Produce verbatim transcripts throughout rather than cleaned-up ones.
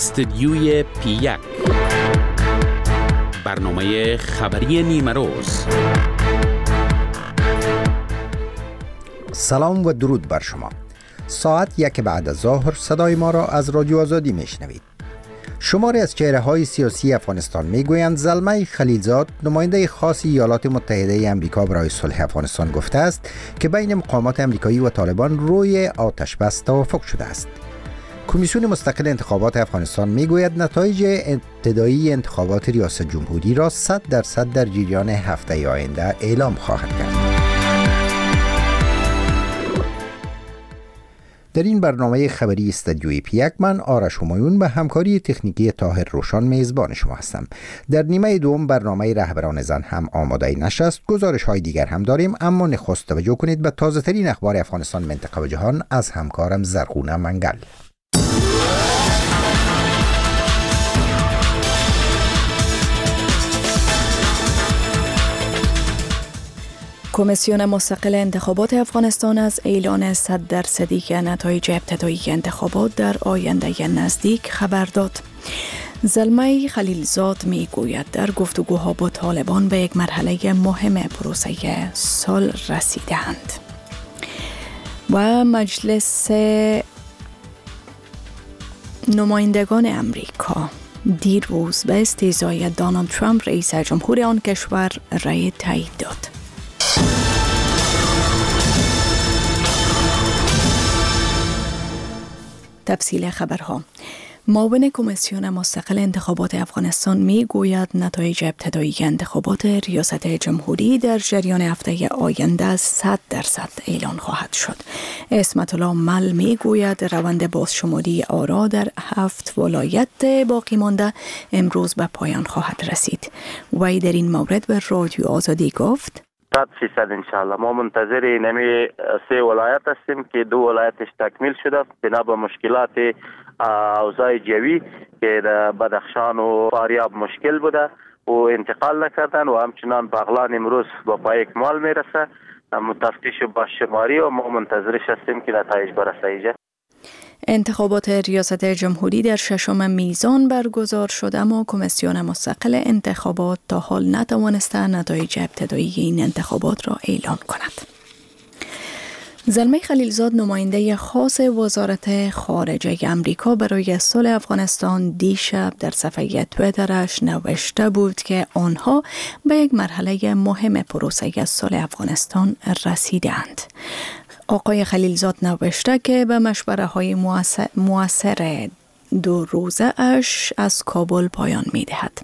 استدیوی پی یک، برنامه خبری نیمه روز. سلام و درود بر شما. ساعت یک بعد از ظهر صدای ما را از رادیو آزادی میشنوید. شماری از چهره های سیاسی افغانستان میگویند زلمه خلیلزاد، نماینده خاص ایالات متحده آمریکا برای صلح افغانستان، گفته است که بین مقامات آمریکایی و طالبان روی آتش بس توافق شده است. کمیسیون مستقل انتخابات افغانستان میگوید نتایج ابتدایی انتخابات ریاست جمهوری را صد درصد در جریان هفته آینده اعلام خواهد کرد. در این برنامه خبری استدیوی پی یک من آرش همایون به همکاری تکنیکی طاهر روشان میزبان شما هستم. در نیمه دوم برنامه رهبران زن هم آماده نشست. گزارش های دیگر هم داریم، اما نخست توجه کنید به تازه ترین اخبار افغانستان، منطقه و جهان از همکارم زرغونه منگل. کمیسیون مستقل انتخابات افغانستان از اعلان صد درصدی نتایج ابتدایی انتخابات در آینده نزدیک خبر داد. زلمه خلیلزاد می گوید در گفتگوها با طالبان به یک مرحله مهم پروسه صلح رسیدند و مجلس نمایندگان امریکا دیروز به استیضای دونالد ترامپ رئیس جمهور آن کشور رأی تایید داد. تفصیل خبرها. معاون کمیسیون مستقل انتخابات افغانستان می گوید نتایج ابتدایی انتخابات ریاست جمهوری در جریان هفته آینده صد درصد اعلان خواهد شد. اسمت الله مل می گوید روند بازشماری آرا در هفت ولایت باقی مانده امروز به پایان خواهد رسید. وی در این مورد به رادیو آزادی گفت: صد فیصد انشاءالله ما منتظر نمی سه ولایت هستیم که دو ولایتش تکمیل شده بنا به مشکلات اوضاع جوی که در بدخشان و فاریاب مشکل بوده و انتقال نکردن و همچنان بغلان امروز با پای اکمال میرسه. تفتیش و بازشماری و ما منتظرش هستیم که نتایج برسه ایجا. انتخابات ریاست جمهوری در ششم میزان برگزار شد، اما کمیسیون مستقل انتخابات تا حال نتوانسته نتایج ابتدایی این انتخابات را اعلان کند. زلمه خلیلزاد، نماینده خاص وزارت خارجه امریکا برای صلح افغانستان، دیشب در صفحه تویترش نوشته بود که آنها به یک مرحله مهم پروسه صلح افغانستان رسیدند. آقای خلیلزاد نوشته که به مشوره های موثر دو روزه اش از کابل پایان می دهد.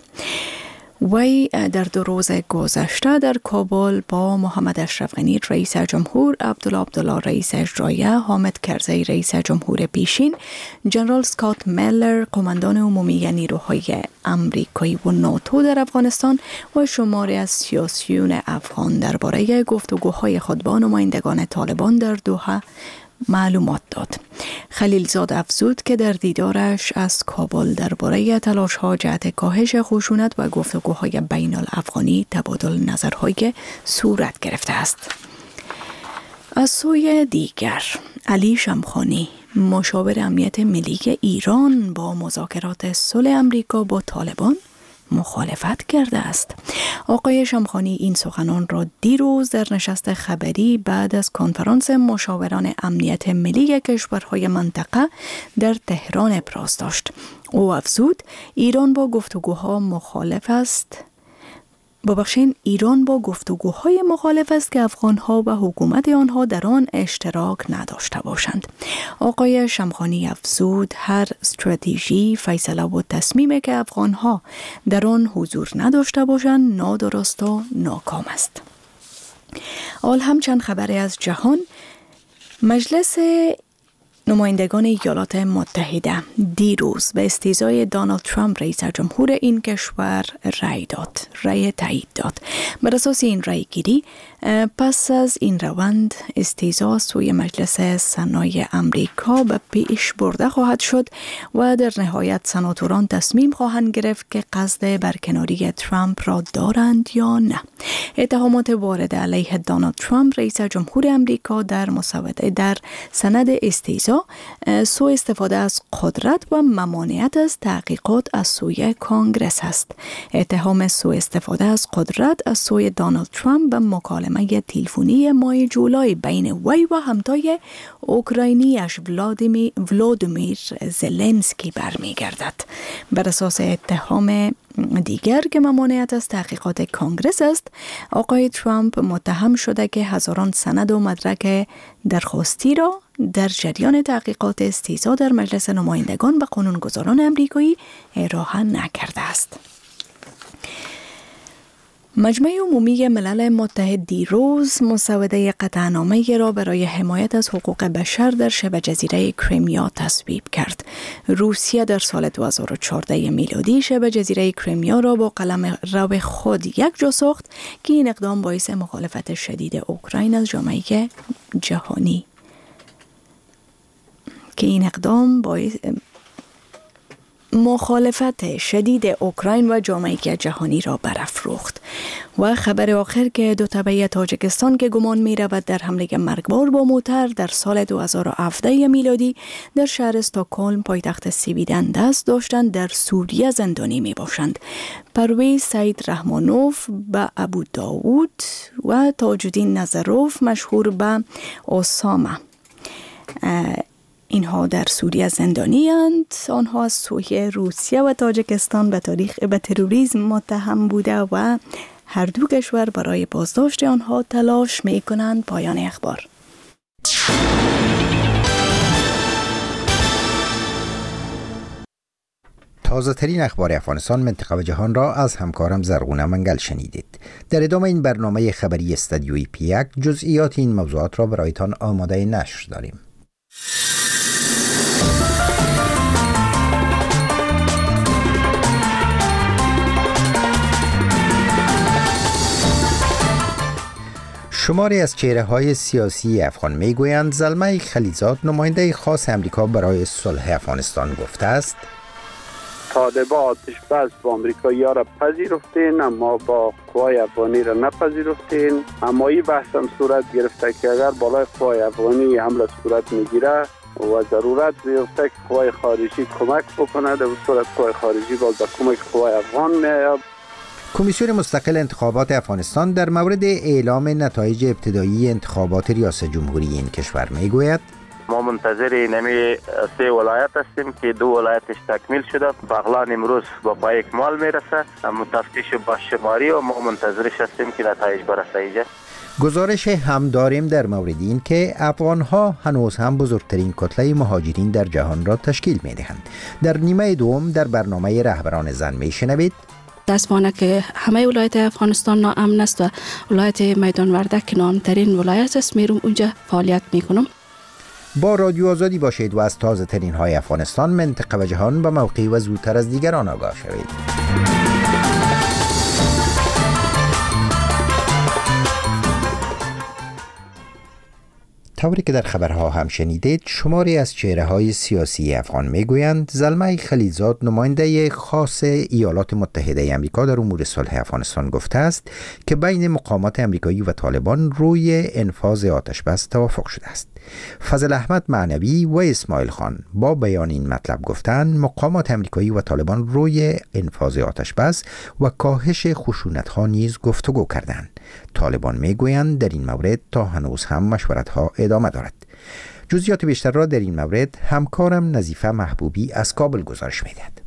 وی در دو روز گذشته در کابل با محمد اشرف غنی رئیس جمهور، عبدالله عبدالله رئیس اجرایه، حامد کرزی رئیس جمهور پیشین، جنرال اسکات میلر قماندان عمومی نیروهای امریکایی و ناتو در افغانستان و شماری از سیاسیون افغان درباره گفتگوهای خود با نمایندگان طالبان در دوحه معلومات داد. خلیلزاد افزود که در دیدارش از کابل درباره تلاش‌ها جهت کاهش خشونت و گفتگوهای بین الافغانی تبادل نظرهای صورت گرفته است. از سوی دیگر، علی شمخانی، مشاور امنیت ملی ایران، با مذاکرات صلح امریکا با طالبان مخالفت کرده است. آقای شمخانی این سخنان را دیروز در نشست خبری بعد از کنفرانس مشاوران امنیت ملی کشورهای منطقه در تهران ابراز داشت. او افزود ایران با گفتگوها مخالف است ببخشید ایران با گفتگوهای مخالف است که افغانها و حکومت آنها در آن اشتراک نداشته باشند. آقای شمخانی افزود هر استراتژی، فیصله و تصمیمی که افغانها در آن حضور نداشته باشند نادرست و ناکام است. آل همچند خبری از جهان، مجلس نمایندگان ایالات متحده دیروز به استیضای دونالد ترامپ رئیس جمهور این کشور رأی داد، رأی تایید داد. بر اساس این رأی گیری پس از این روند استیضا سوی مجلس سنای امریکا به پیش برده خواهد شد و در نهایت سناتوران تصمیم خواهند گرفت که قصد برکناری ترامپ را دارند یا نه. اتهامات وارد علیه دونالد ترامپ رئیس جمهور امریکا در مسوده در سند استیضا ویتو سوء استفاده از قدرت و ممانعت از تحقیقات از سوی کانگرس است. اتهام سوء استفاده از قدرت از سوی دونالد ترامپ و مکالمه تلفنی ماه جولای بین وی و همتای اوکراینیش ولادیمیر ولودیمیر زلنسکی برمیگردد. بر اساس اتهام دیگر که ممانعت از تحقیقات کانگرس است، آقای ترامپ متهم شده که هزاران سند و مدرک درخواستی را در جریان تحقیقات استیضاح در مجلس نمایندگان و قانونگذاران امریکایی ارائه نکرده است. مجمع عمومی ملل متحد دیروز مسوده قطعنامه‌ای را برای حمایت از حقوق بشر در شبه جزیره کریمیا تصویب کرد. روسیه در سال دو هزار و چهارده میلادی شبه جزیره کریمیا را با قلم رو خود یک جا ساخت که این اقدام باعث مخالفت شدید اوکراین از جامعه جهانی که این اقدام باعث مخالفت شدید اوکراین و جامعه جهانی را برافروخت. و خبر آخر که دو تبعه تاجیکستان که گمان می رود در حمله مرگبار با موتر در سال دو هزار و هفده میلادی در شهر استکهلم پایتخت سویدن دست داشتند در سوریه زندانی می باشند. پرویز سعید رحمانوف و ابو داود و تاج الدین نظروف مشهور به اسامه اینها در سوریه زندانی اند. آنها از سوی روسیه و تاجیکستان به تاریخ به تروریسم متهم بوده و هر دو کشور برای بازداشت آنها تلاش می کنند. پایان اخبار. تازه ترین اخبار افغانستان، منطقه و جهان را از همکارم زرغونه منگل شنیدید. در ادامه این برنامه خبری استودیوی پی یک جزئیات این موضوعات را برایتان آماده نشر داریم. شماری از چهره‌های سیاسی افغان میگویند زلمه خلیزاد نماینده خاص امریکا برای صلح افغانستان گفته است طالبان آتش بس با امریکایی‌ها را پذیرفتین اما با قوای افغانی را نپذیرفتین. اما این بحث هم صورت گرفته که اگر بالای قوای افغانی حمله صورت میگیره و ضرورت بیفته که قوای خارجی کمک بکنه، در صورت قوای خارجی باز به کمک قوای افغان میاد. کمیسیون مستقل انتخابات افغانستان در مورد اعلام نتایج ابتدایی انتخابات ریاست جمهوری این کشور میگوید ما منتظر نمی سه ولایت هستیم که دو ولایتش تکمیل شده. بغلان امروز با پای اکمال میرسه، اما تفتیش با شماری و ما منتظرش هستیم که نتایج برسه اینجا. گزارش هم داریم در مورد این که افغانها هنوز هم بزرگترین کتله مهاجرین در جهان را تشکیل میدهند. در نیمه دوم در برنامه رهبران زن میشنوید دستمانه که همه ولایت افغانستان ناامن است و ولایت میدان وردک که ناامن‌ترین ولایت است، میرم اونجا فعالیت میکنم. با رادیو آزادی باشید و از تازه ترین های افغانستان، منطقه و جهان به موقعی و زودتر از دیگران آگاه شوید. طوری که در خبرها هم شنیدید، شماری از چهره‌های سیاسی افغان میگویند زلمه خلیزاد نماینده خاص ایالات متحده آمریکا در امور صلح افغانستان گفته است که بین مقامات آمریکایی و طالبان روی انفاذ آتش بس توافق شده است. فضل احمد معنوی و اسماعیل خان با بیان این مطلب گفتند مقامات آمریکایی و طالبان روی انفاذ آتش بس و کاهش خشونت‌ها نیز گفتگو کردند. طالبان میگویند در این مورد تا هنوز هم مشورت‌ها ادامه دارد. جزئیات بیشتر را در این مورد همکارم نظیفه محبوبی از کابل گزارش می‌دهد.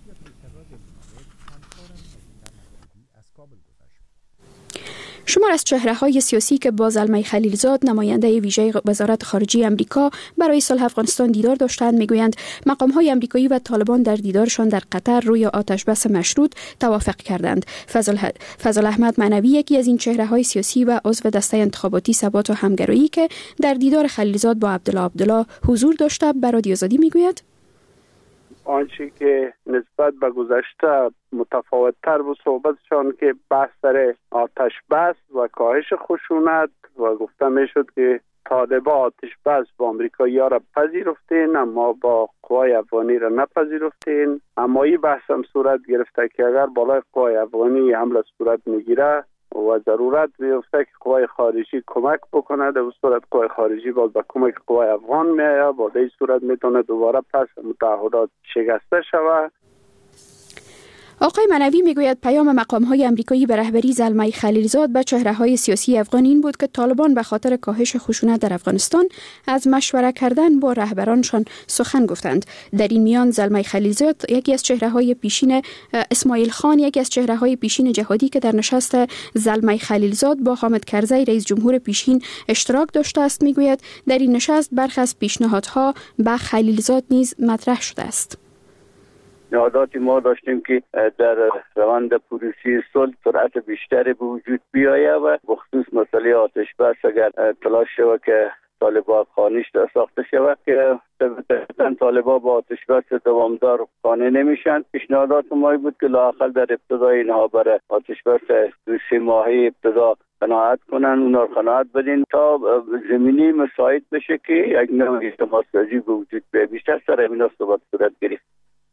شمار از چهره‌های سیاسی که با زلمه خلیلزاد نماینده ویژه وزارت خارجه آمریکا برای صلح افغانستان دیدار داشتند میگویند مقام‌های آمریکایی و طالبان در دیدارشان در قطر روی آتش‌بس مشروط توافق کردند. فضل, فضل احمد معنوی یکی از این چهره‌های سیاسی و عضو دسته انتخاباتی ثبات و همگرایی که در دیدار خلیلزاد با عبدالله عبدالله حضور داشته به رادیو آزادی میگوید آنچه که نسبت به گذشته متفاوت‌تر بود صحبتشان که بحث سر آتش بس و کاهش خشونت و گفته میشد که طالبان آتش بس با امریکایی‌ها را پذیرفتین اما با قوای افغانی را نپذیرفتین. اما این بحث هم صورت گرفته که اگر بالای قوای افغانی حمله صورت میگیره و ضرورت بیفته که قوای خارجی کمک بکنه، در صورت قوای خارجی باز به کمک قوای افغان میآید، با این صورت میتونه دوباره پس متحدات شکسته شود. آقای منوی میگوید پیام مقام‌های امریکایی به رهبری زلمه خلیلزاد به چهره‌های سیاسی افغان این بود که طالبان به خاطر کاهش خشونت در افغانستان از مشوره کردن با رهبرانشان سخن گفتند. در این میان زلمه خلیلزاد یکی از چهره‌های پیشین، اسماعیل خان یکی از چهره‌های پیشین جهادی که در نشست زلمه خلیلزاد با حامد کرزی رئیس جمهور پیشین اشتراک داشته است میگوید در این نشست برخی از پیشنهادها به خلیلزاد نیز مطرح شده است. پیشنهاداتی ما داشتیم که در روند پروسه صلح سرعت بیشتری به وجود بیاید و بخصوص مسئله آتش بس اگر تلاش شود که طالبان خانش ساخته شود که طبعا طالبان با آتش بس دوامدار خانه نمیشن. پیشنهادات ما بود که لااقل در ابتدای اینها برای آتش بس دو سه ماهه ابتدا قناعت کنن، اونا رو قناعت بدین تا زمینی مساعد بشه که یک نوع اعتماد سازی به وجود بیاید. بیشتر سر همین صحبت صورت گرفت.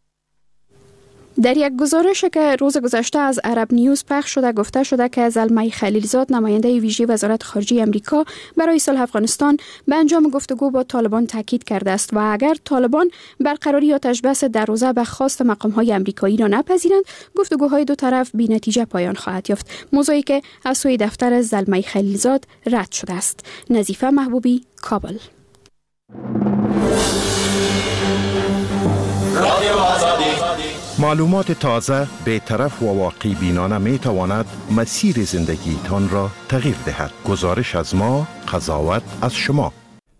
در یک گزارش که روز گذشته از عرب نیوز پخش شده گفته شده که زلمه خلیلزاد نماینده ویژه وزارت خارجه آمریکا برای صلح افغانستان به انجام گفتگو با طالبان تاکید کرده است و اگر طالبان برقراری آتش بس در روزه به خواست مقام‌های آمریکایی را نپذیرند گفتگوهای دو طرف بی نتیجه پایان خواهد یافت، موضوعی که از سوی دفتر زلمه خلیلزاد رد شده است. نظیفه محبوبی، کابل. معلومات تازه، بی‌طرف و واقعی بینانه می تواند مسیر زندگیتان را تغییر دهد. گزارش از ما، قضاوت از شما.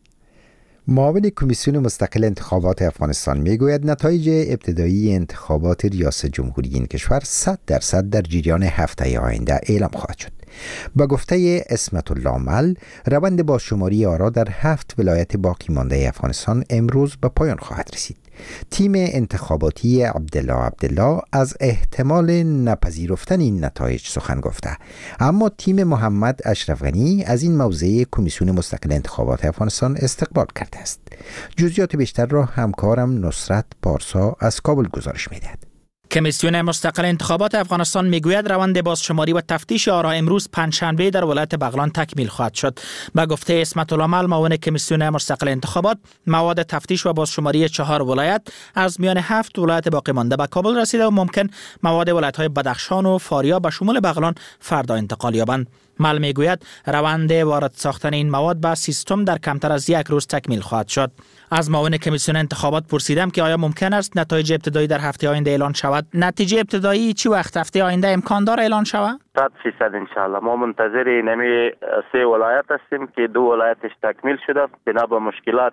معاون کمیسیون مستقل انتخابات افغانستان میگوید نتایج ابتدایی انتخابات ریاست جمهوری این کشور صد درصد در جریان هفته آینده اعلام خواهد شد. با گفته اسمت الله مل، روند بازشماری آرا در هفت ولایت باقی مانده افغانستان امروز به پایان خواهد رسید. تیم انتخاباتی عبدالله عبدالله از احتمال نپذیرفتن این نتایج سخن گفته، اما تیم محمد اشرف غنی از این موضع کمیسیون مستقل انتخابات افغانستان استقبال کرده است. جزئیات بیشتر را همکارم نصرت پارسا از کابل گزارش می‌دهد. کمیسیون مستقل انتخابات افغانستان میگوید روند بازشماری و تفتیش آرا امروز پنجشنبه در ولایت بغلان تکمیل خواهد شد. به گفته اسمت الله مل، معاون کمیسیون مستقل انتخابات، مواد تفتیش و بازشماری چهار ولایت از میان هفت ولایت باقی مانده به کابل رسیده و ممکن مواد ولایت‌های بدخشان و فاریاب به شمول بغلان فردا انتقال یابند. مل میگوید روند وارد ساختن این مواد به سیستم در کمتر از یک روز تکمیل خواهد شد. از معاون کمیسیون انتخابات پرسیدم که آیا ممکن است نتایج ابتدایی در هفته آینده اعلان شود؟ نتیجه ابتدایی چی وقت هفته آینده امکان داره اعلان شود؟ صد فیصد انشاءالله. ما منتظر نمی سه ولایت هستیم که دو ولایتش تکمیل شده بنا به مشکلات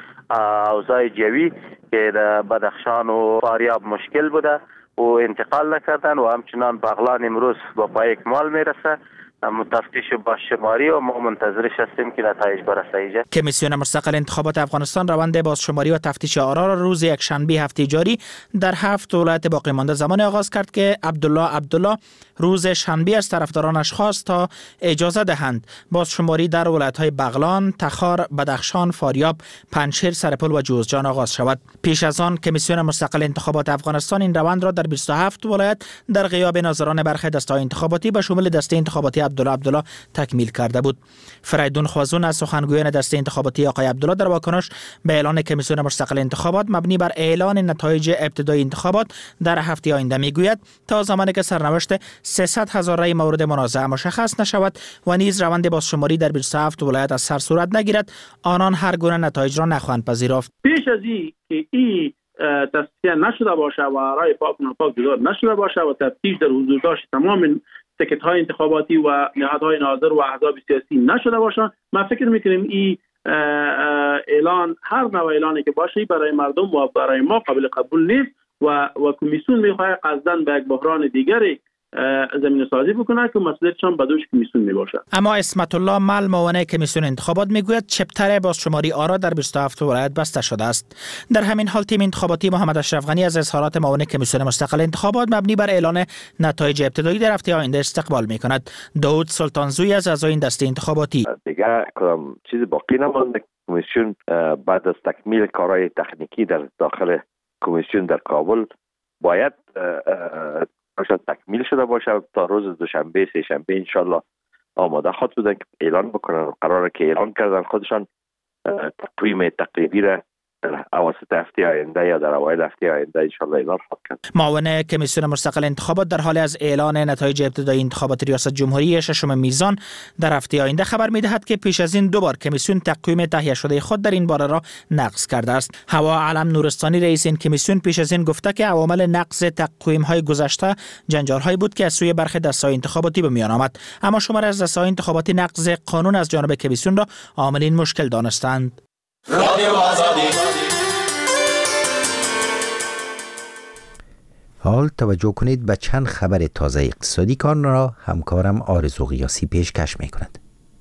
اوضاع جوی که در بدخشان و فاریاب مشکل بوده و انتقال نکردن و همچنان بغلان امروز با پای اکمال میرسه. تفتیش بازشماری و ما منتظرش هستیم که نتایج برسه. کمیسیون مستقل انتخابات افغانستان روند بازشماری و تفتیش آرا را روز یکشنبه هفته جاری در هفت ولایت باقی مانده زمان آغاز کرد که عبدالله عبدالله روز شنبه از طرفدارانش خواست تا اجازه دهند بازشماری در ولایت‌های بغلان، تخار، بدخشان، فاریاب، پنجشیر، سرپل و جوزجان آغاز شود. پیش از آن کمیسیون مستقل انتخابات افغانستان این روند را در بیست و هفت ولایت در غیاب ناظران برخی دسته‌های انتخاباتی به شمول دسته انتخاباتی عبدالله عبدالله تکمیل کرده بود. فریدون خوازون از سخنگویان دسته انتخاباتی آقای عبدالله در واکنش به اعلان کمیسیون مستقل انتخابات مبنی بر اعلان نتایج ابتدایی انتخابات در هفته آینده میگوید تا زمانی که سرنوشت سیصد هزار رای مورد منازعه مشخص نشود و نیز روند بازشماری در بیست و هفت ولایت از سر صورت نگیرد، آنان هر گونه نتایج را نخواهند پذیرفت. پیش از این که این تصفیه نشده باشه و رای پاک و ناپاک جدا نشده باشه و تفتیش در حضور داشت تمام تکت های انتخاباتی و نهادهای ناظر و احزاب سیاسی نشده باشه، ما فکر میکنیم این اعلان هر نوع اعلانی که باشه برای مردم و برای ما قابل قبول نیست و و کمیسیون میخواد قصداً به یک بحران دیگری زمین سازی بکنه که مسئولیتشان به دوش کمیسیون میباشه. اما اسمت الله مل، معاون کمیسیون انتخابات، میگوید چپتر بازشماری آرا در بیست و هفت ولایت بسته شده است. در همین حال تیم انتخاباتی محمد اشرف غنی از اظهارات معاون کمیسیون مستقل انتخابات مبنی بر اعلان نتایج ابتدایی در هفته آینده استقبال میکند. داود سلطانزوی از اعضای این دسته انتخاباتی: دیگه کدام چیز باقی نمانده. کمیسیون بعد از تکمیل کارهای تکنیکی در داخل کمیسیون در کابل باید شاید تکمیل شده باشه تا روز دوشنبه سه شنبه انشالله آماده خود بودن که اعلان بکنن. قراره که اعلان کردن خودشان تقویم تقریبی را در اواسط هفته آینده یا در اوایل هفته آینده انشالله اعلان خواهد کرد. معاون کمیسیون مستقل انتخابات در حال از اعلان نتایج ابتدایی انتخابات ریاست جمهوری ششم میزان در هفته آینده خبر می‌دهد که پیش از این دو بار کمیسیون تقویم تهیه شده خود در این باره را نقض کرده است. هوا علم نورستانی رئیس این کمیسیون پیش از این گفته که عوامل نقض تقویم‌های گذشته جنجال‌هایی بود که از سوی برخی دسته‌های انتخاباتی به میان آمد، اما شماری از دسته‌های انتخاباتی نقض قانون از جانب کمیسیون را عامل این مشکل دانستند. حال توجه کنید به چند خبر تازه اقتصادی کان را همکارم آرزو قیاسی پیشکش می کند.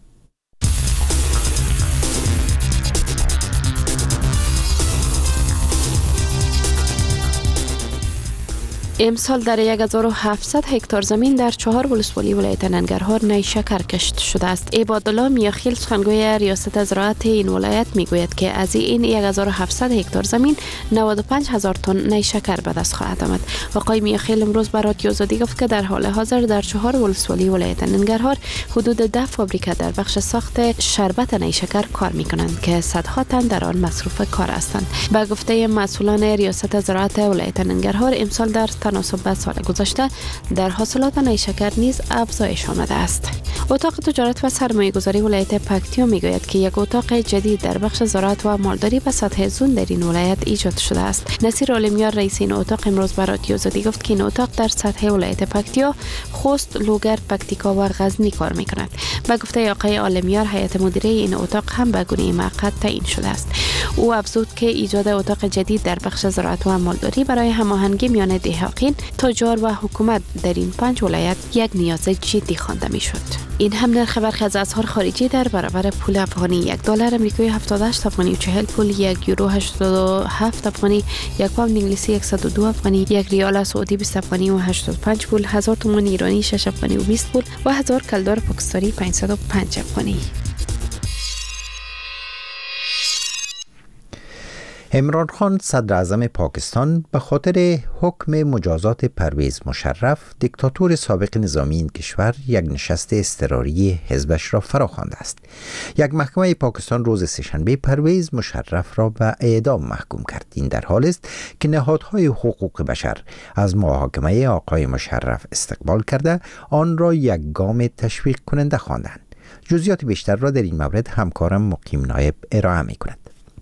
امسال در هزار و هفتصد هکتار زمین در چهار ولسوالی ولایت ننگرهار نیشکر کشت شده است. عبادالله میاخیل سخنگوی ریاست زراعت این ولایت میگوید که از این هزار و هفتصد هکتار زمین نود و پنج هزار تن نیشکر به دست خواهد آمد. آقای میاخیل امروز به رادیو آزادی گفت که در حال حاضر در چهار ولسوالی ولایت ننگرهار حدود ده فابریکه در بخش ساخت شربت نیشکر کار میکنند که صدها تن در آن مصروف کار هستند. به گفته مسئولان ریاست زراعت ولایت ننگرهار امسال در تناسب به سال گذشته در حاصلات نیشکر نیز افزایش آمده است. اتاق تجارت و سرمایه گذاری ولایت پکتیا میگوید که یک اتاق جدید در بخش زراعت و مالداری به سطح زون در این ولایت ایجاد شده است. نصیر عالمیار رئیس این اتاق امروز به رادیو آزادی گفت که این اتاق در سطح ولایت پکتیا، خوست، لوگر، پکتیکا و غزنی کار میکند. به گفته آقای عالمیار هیئت مدیره این اتاق هم به گونه موقت تعیین شده است. او افزود که ایجاد اتاق جدید در بخش زراعت و مالداری برای هماهنگی میان دهقان، تجار و حکومت در این پنج ولایت یک نیاز جدی خوانده میشد. این هم نرخ برخی از اسعار خارجی در برابر پول افغانی: یک دلار آمریکایی هفتاد و هشت افغانی و چهل پول، یک یورو هشتاد و هفت افغانی، یک پوند انگلیسی صد و دو افغانی، یک ریال سعودی بیست افغانی و هشتاد و پنج پول، هزار تومان ایرانی شش افغانی و بیست پول و هزار کلدار پاکستانی پانصد و پنج افغانی. عمران خان صدر اعظم پاکستان به خاطر حکم مجازات پرویز مشرف دیکتاتور سابق نظامی این کشور یک نشست اضطراری حزبش را فراخوانده است. یک محکمه پاکستان روز سه‌شنبه پرویز مشرف را به اعدام محکوم کرد. این در حالی است که نهادهای حقوق بشر از محاکمه آقای مشرف استقبال کرده آن را یک گام تشویق کننده خواندند. جزئیات بیشتر را در این مورد همکارم مقیم نایب ارائه می‌کند.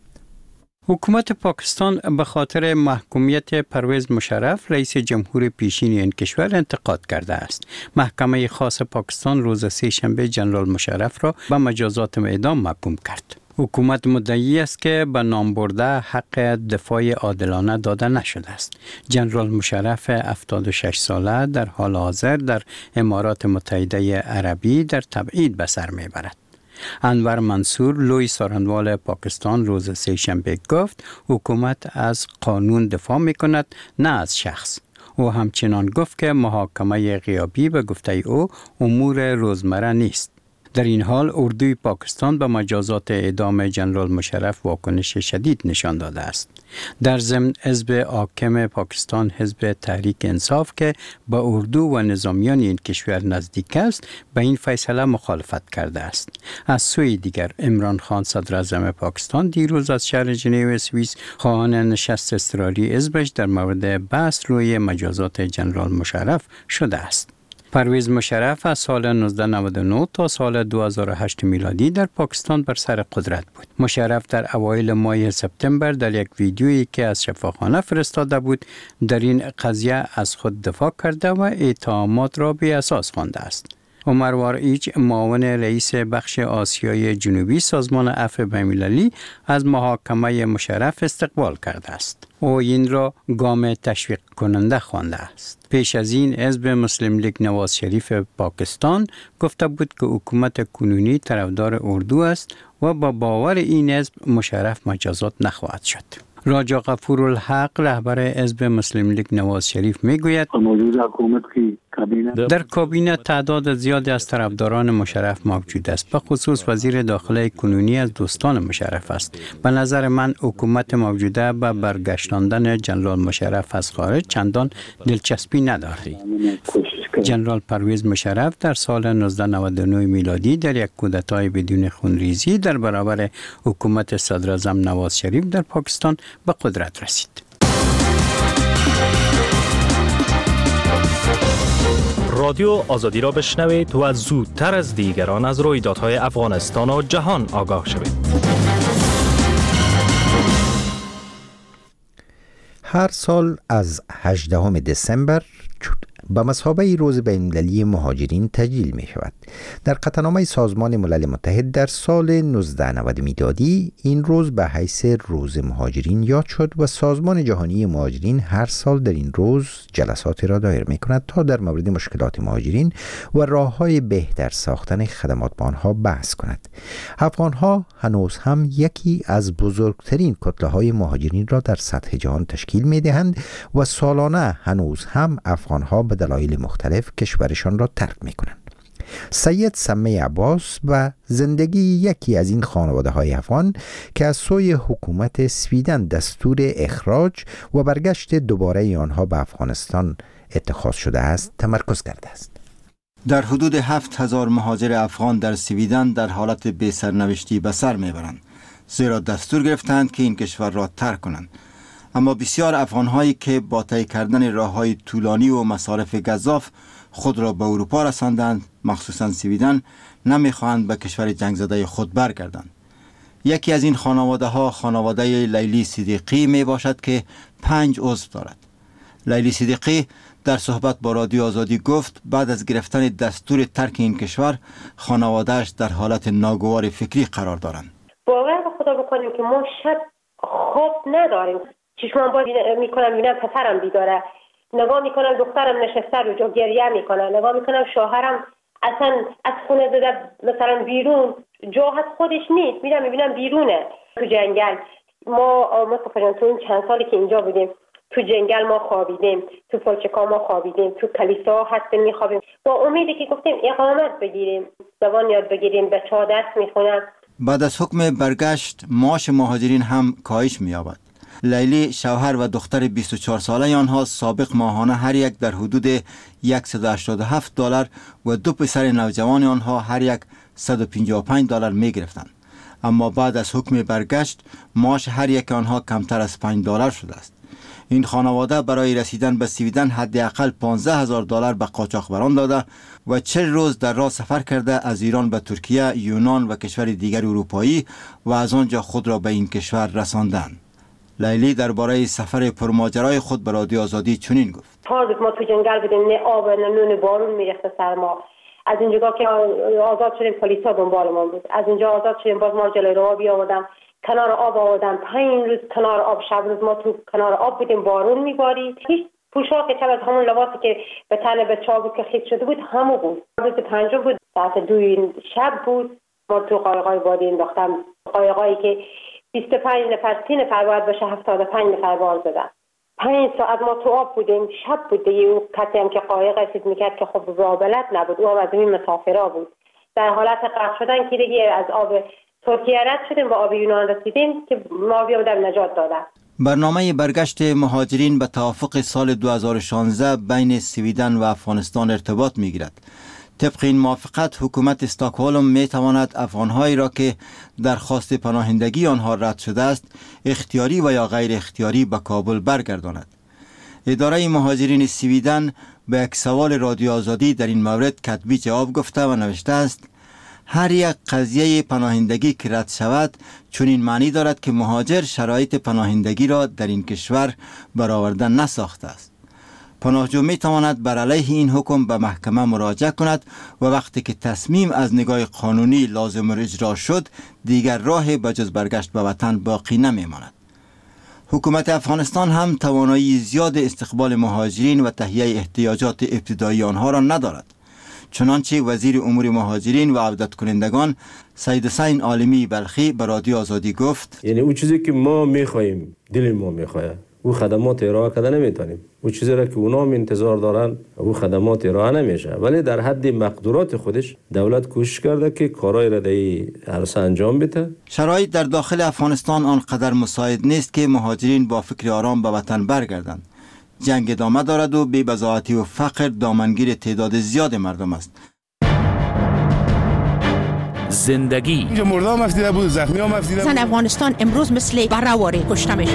حکومت پاکستان به خاطر محکومیت پرویز مشرف رئیس جمهور پیشین این کشور انتقاد کرده است. محکمه خاص پاکستان روز سه شنبه جنرال مشرف را به مجازات اعدام محکوم کرد. حکومت مدعی است که به نام برده حق دفاع عادلانه داده نشده است. جنرال مشرف هفتاد و شش ساله در حال حاضر در امارات متحده عربی در تبعید به سر میبرد. انور منصور لوی سخنوال پاکستان روز سه شنبه گفت حکومت از قانون دفاع می کند نه از شخص. او همچنان گفت که محاکمه غیابی به گفته او امور روزمره نیست. در این حال اردوی پاکستان به مجازات اعدام جنرال مشرف واکنش شدید نشان داده است. در ضمن حزب حاکم پاکستان حزب تحریک انصاف که با اردو و نظامیان این کشور نزدیک است به این فیصله مخالفت کرده است. از سوی دیگر عمران خان صدر اعظم پاکستان دیروز از شهر ژنو سوئیس خواهان نشست اضطراری حزبش در مورد بحث روی مجازات جنرال مشرف شده است. پرویز مشرف از سال نوزده نود و نه تا سال دو هزار و هشت میلادی در پاکستان بر سر قدرت بود. مشرف در اوایل ماه سپتامبر در یک ویدیویی که از شفاخانه فرستاده بود در این قضیه از خود دفاع کرده و اتهامات را بی اساس خوانده است. عمر وارئیچ معاون رئیس بخش آسیای جنوبی سازمان عفو بین‌المللی از محاکمه مشرف استقبال کرده است. او این را گام تشویق کننده خوانده است. پیش از این حزب مسلم لیگ نواز شریف پاکستان گفته بود که حکومت کنونی طرفدار اردو است و با باور این حزب مشرف مجازات نخواهد شد. راجا غفور الحق رهبر حزب مسلم لیگ نواز شریف میگوید موجود حکومت کی در کابینه تعداد زیادی از طرفداران مشرف موجود است. به خصوص وزیر داخله کنونی از دوستان مشرف است. به نظر من حکومت موجوده به برگشتاندن جنرال مشرف از خارج چندان دلچسپی ندارد. جنرال پرویز مشرف در سال نوزده نود و نه میلادی در یک کودتای بدون خونریزی در برابر حکومت صدراعظم نواز شریف در پاکستان به قدرت رسید. رادیو آزادی را بشنوید و زودتر از دیگران از رویدادهای افغانستان و جهان آگاه شوید. هر سال از هجدهم دسامبر به مثابه روز بین‌المللی مهاجرین تجلیل می شود. در قطعنامه سازمان ملل متحد در سال نوزده نود میلادی این روز به حیث روز مهاجرین یاد شد و سازمان جهانی مهاجرین هر سال در این روز جلساتی را دایر می کند تا در مورد مشکلات مهاجرین و راه‌های بهتر ساختن خدمات به آنها بحث کند. افغان‌ها هنوز هم یکی از بزرگترین کتله‌های مهاجرین را در سطح جهان تشکیل می دهند و سالانه هنوز هم افغان‌ها به دلایل مختلف کشورشان را ترک می کنند. سید سمه عباس و زندگی یکی از این خانواده های افغان که از سوی حکومت سویدن دستور اخراج و برگشت دوباره آنها به افغانستان اتخاذ شده است تمرکز کرده است. در حدود هفت هزار مهاجر افغان در سویدن در حالت بی سرنوشتی به سر میبرند، زیرا دستور گرفتند که این کشور را ترک کنند. اما بسیار افغان‌هایی که با طی کردن راه‌های طولانی و مصارف گزاف خود را به اروپا رساندند، مخصوصاً سویدن، نمی‌خواهند به کشور جنگ زده خود برگردند. یکی از این خانواده‌ها خانواده لیلی صدیقی می باشد که پنج عضو دارد. لیلی صدیقی در صحبت با رادیو آزادی گفت بعد از گرفتن دستور ترک این کشور خانواده‌اش در حالت ناگوار فکری قرار دارند. باور به خدا بکنیم که ما شب خواب نداریم. چشمان باز میکنم میبینم پسرم بیداره، نگاه میکنم دخترم نشسته رو جا گریه میکنه، نگاه میکنم شوهرم اصلا از خونه زده مثلا بیرون، جا از خودش نیست، میرم میبینم بیرونه تو جنگل. ما مصطفی جان تو این چند سالی که اینجا بودیم تو جنگل ما خوابیدیم، تو پلچکا ما خوابیدیم، تو کلیسا هستیم میخوابیم، با امیدی که گفتیم اقامت بگیریم، زبان یاد بگیریم، بچه ها درس میخونن. بعد از حکم برگشت معاش مهاجرین هم کاهش مییابد. لیلی شوهر و دختر بیست و چهار ساله آنها سابق ماهانه هر یک در حدود صد و هشتاد و هفت دلار و دو پسر نوجوان آنها هر یک صد و پنجاه و پنج دلار می گرفتند. اما بعد از حکم برگشت معاش هر یک آنها کمتر از پنج دلار شده است. این خانواده برای رسیدن به سویدن حداقل پانزده هزار دلار به قاچاقبران داده و چهل روز در راه سفر کرده از ایران به ترکیه، یونان و کشور دیگر اروپایی و از آنجا خود را به این کشور رساندند. لیلی درباره سفر پرماجرای خود به رادیو آزادی چنین گفت: تازه ما تو جنگل بودیم، نه آب نه نون، بارون میریخت سر ما. از اینجا که آزاد شدیم پلیسا دنبال ما بود. از اینجا آزاد شدیم باز ما جلوی راه بیاوردم، کنار آب آوردم، پنج روز کنار آب، شب روز ما تو کنار آب بودیم، بارون میبارید. هیچ پوشاک چه از همون لباسی که به تن بچه‌ها بود که خیس شده بود همون بود. روز پنجم بود، ساعت دو شب بود، ما تو قایقای وادی انداختم، قایقایی که بیست و پنج نفر سی نفر باید بشه هفتاد و پنج نفر بار زدن. پنج ساعت ما تو آب بودیم، شب بود دیگه. اون کسی هم که قایق اسید میکرد که خب راه بلد نبود، او از این مسافرها بود، در حالت غرق شدن که دیگه از آب ترکیه رد شدیم و آب یونان رسیدیم که ما بیام در نجات دادن. برنامه برگشت مهاجرین به توافق سال دو هزار و شانزده بین سویدن و افغانستان ارتباط میگیرد. طبق این موافقت حکومت استکهلم می تواند افغانهایی را که درخواست پناهندگی آنها رد شده است اختیاری و یا غیر اختیاری به کابل برگرداند. اداره مهاجرین سویدن به یک سوال رادیو آزادی در این مورد کتبی جواب گفته و نوشته است: هر یک قضیه پناهندگی که رد شود چون این معنی دارد که مهاجر شرایط پناهندگی را در این کشور برآورده نساخته است. پناهجو می تواند بر علیه این حکم به محکمه مراجعه کند و وقتی که تصمیم از نگاه قانونی لازم اجرا شد دیگر راه به جز برگشت به وطن باقی نمی ماند. حکومت افغانستان هم توانایی زیاد استقبال مهاجرین و تهیه احتیاجات ابتدایی آنها را ندارد. چنانچه وزیر امور مهاجرین و عودت کنندگان سید حسین عالمی بلخی به رادیو آزادی گفت: یعنی اون چیزی که ما میخواهیم، دل ما میخواه، او خدمات ارائه کرده نمیتونیم. او چیزی را که اونا هم انتظار دارن او خدمات ارائه نمیشه، ولی در حد مقدورات خودش دولت کوشش کرده که کارهای را در عرصه انجام بده. شرایط در داخل افغانستان آنقدر مساعد نیست که مهاجرین با فکر آرام به وطن برگردند. جنگ ادامه دارد و بی‌بضاعتی و فقر دامنگیر تعداد زیاد مردم است. زندگی اینجا مردم مفتیده بود، زخمی ها مفتیده بود. زن افغانستان امروز مثل برهواری کشته میشه.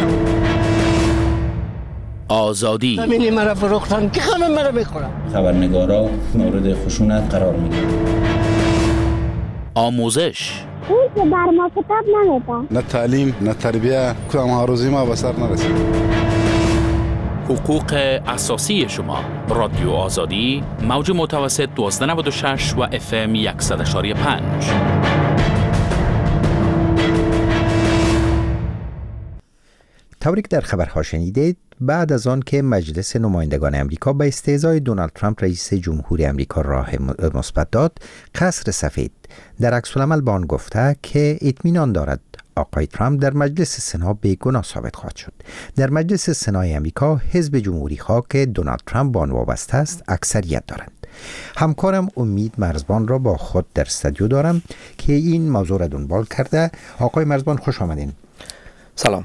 آزادی زمینی مرا فروختن که خانم مرا میخورم. خبرنگارا مورد خشونت قرار میگیرن. آموزش اون که بر ما کتاب نمیده. نه تعلیم نه تربیه، کدام هاروزی ما به سر نرسید. حقوق اساسی شما. رادیو آزادی، موج متوسط دوازده نود و شش و اف ام صد و یک و پنج. طوری که در خبرها شنیدید، بعد از آن که مجلس نمایندگان امریکا به استعزای دونالد ترامپ رئیس جمهوری امریکا راه مثبت داد، قصر سفید در عکس العمل به آن گفته که اطمینان دارد آقای ترامپ در مجلس سنا بیگناه ثابت خواهد شد. در مجلس سنای امریکا حزب جمهوری خواه که دونالد ترامپ به آن وابسته است اکثریت دارند. همکارم امید مرزبان را با خود در استودیو دارم که این موضوع را دنبال کرده. آقای مرزبان خوش آمدین. سلام.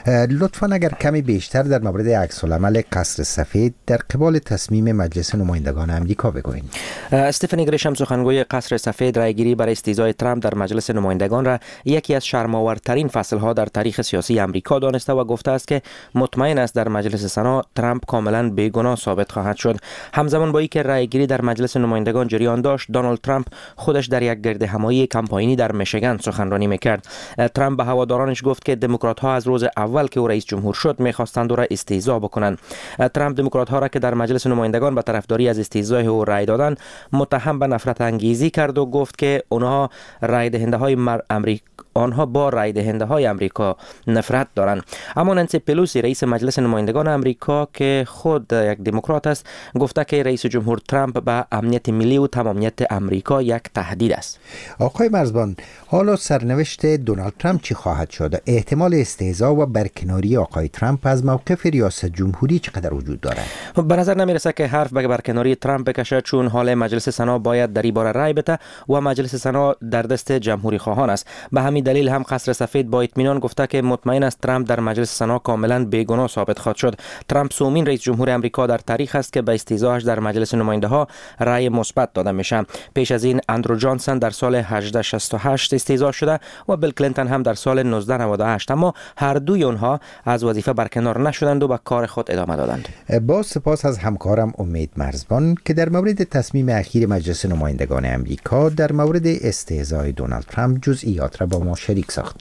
لطفاً اگر کمی بیشتر در مورد عکس العمل قصر سفید در قبال تصمیم مجلس نمایندگان امریکا بگویید. استفانی گریشم سخنگوی قصر سفید رایگیری برای استیضای ترامپ در مجلس نمایندگان را یکی از شرم‌آورترین فصل‌ها در تاریخ سیاسی امریکا دانسته و گفته است که مطمئن است در مجلس سنا ترامپ کاملا بیگناه ثابت خواهد شد. همزمان با اینکه رایگیری در مجلس نمایندگان جریان داشت، دونالد ترامپ خودش در یک گردهمایی کمپاینی در میشیگان سخنرانی می‌کرد. ترامپ به هوادارانش گفت که دموکرات‌ها از روز اول که او رئیس جمهور شد می‌خواستند او را استیضا بکنند. ترامپ دموکرات‌ها را که در مجلس نمایندگان به طرفداری از استیضای او رای دادند متهم به نفرت انگیزی کرد و گفت که آنها رای دهنده های امریکا آنها با رای دهنده های امریکا نفرت دارند. اما نانسی پلوسی رئیس مجلس نمایندگان امریکا که خود یک دموکرات است گفته که رئیس جمهور ترامپ به امنیت ملی و تمامیت امریکا یک تهدید است. آقای مرزبان، حالا سرنوشت دونالد ترامپ چی خواهد شد؟ احتمال استهزا و برکناری آقای ترامپ از موقف ریاست جمهوری چقدر وجود دارد؟ به نظر نمیرسه که حرف به برکناری ترامپ بکشه، چون حال مجلس سنا باید در این باره رای بده و مجلس سنا در دست جمهوری خواهان است. به همین دلیل هم قصر سفید با اطمینان گفته که مطمئن است ترامپ در مجلس سنا کاملا بیگناه ثابت خواهد شد. ترامپ سومین رئیس جمهور امریکا در تاریخ است که به استیضاحش در مجلس نماینده ها رأی مثبت داده میشه. پیش از این اندرو جانسون در سال هزار و هشتصد و شصت و هشت استیضاح شده و بیل کلینتون هم در سال نوزده نود و هشت، اما هر دوی آنها از وظیفه برکنار نشدند و به کار خود ادامه دادند. با سپاس از همکارم امید مرزبان که در مورد تصمیم اخیر مجلس نمایندگان امریکا در مورد استهزای دونالد ترامپ جزئیات را با ما شریک ساخت.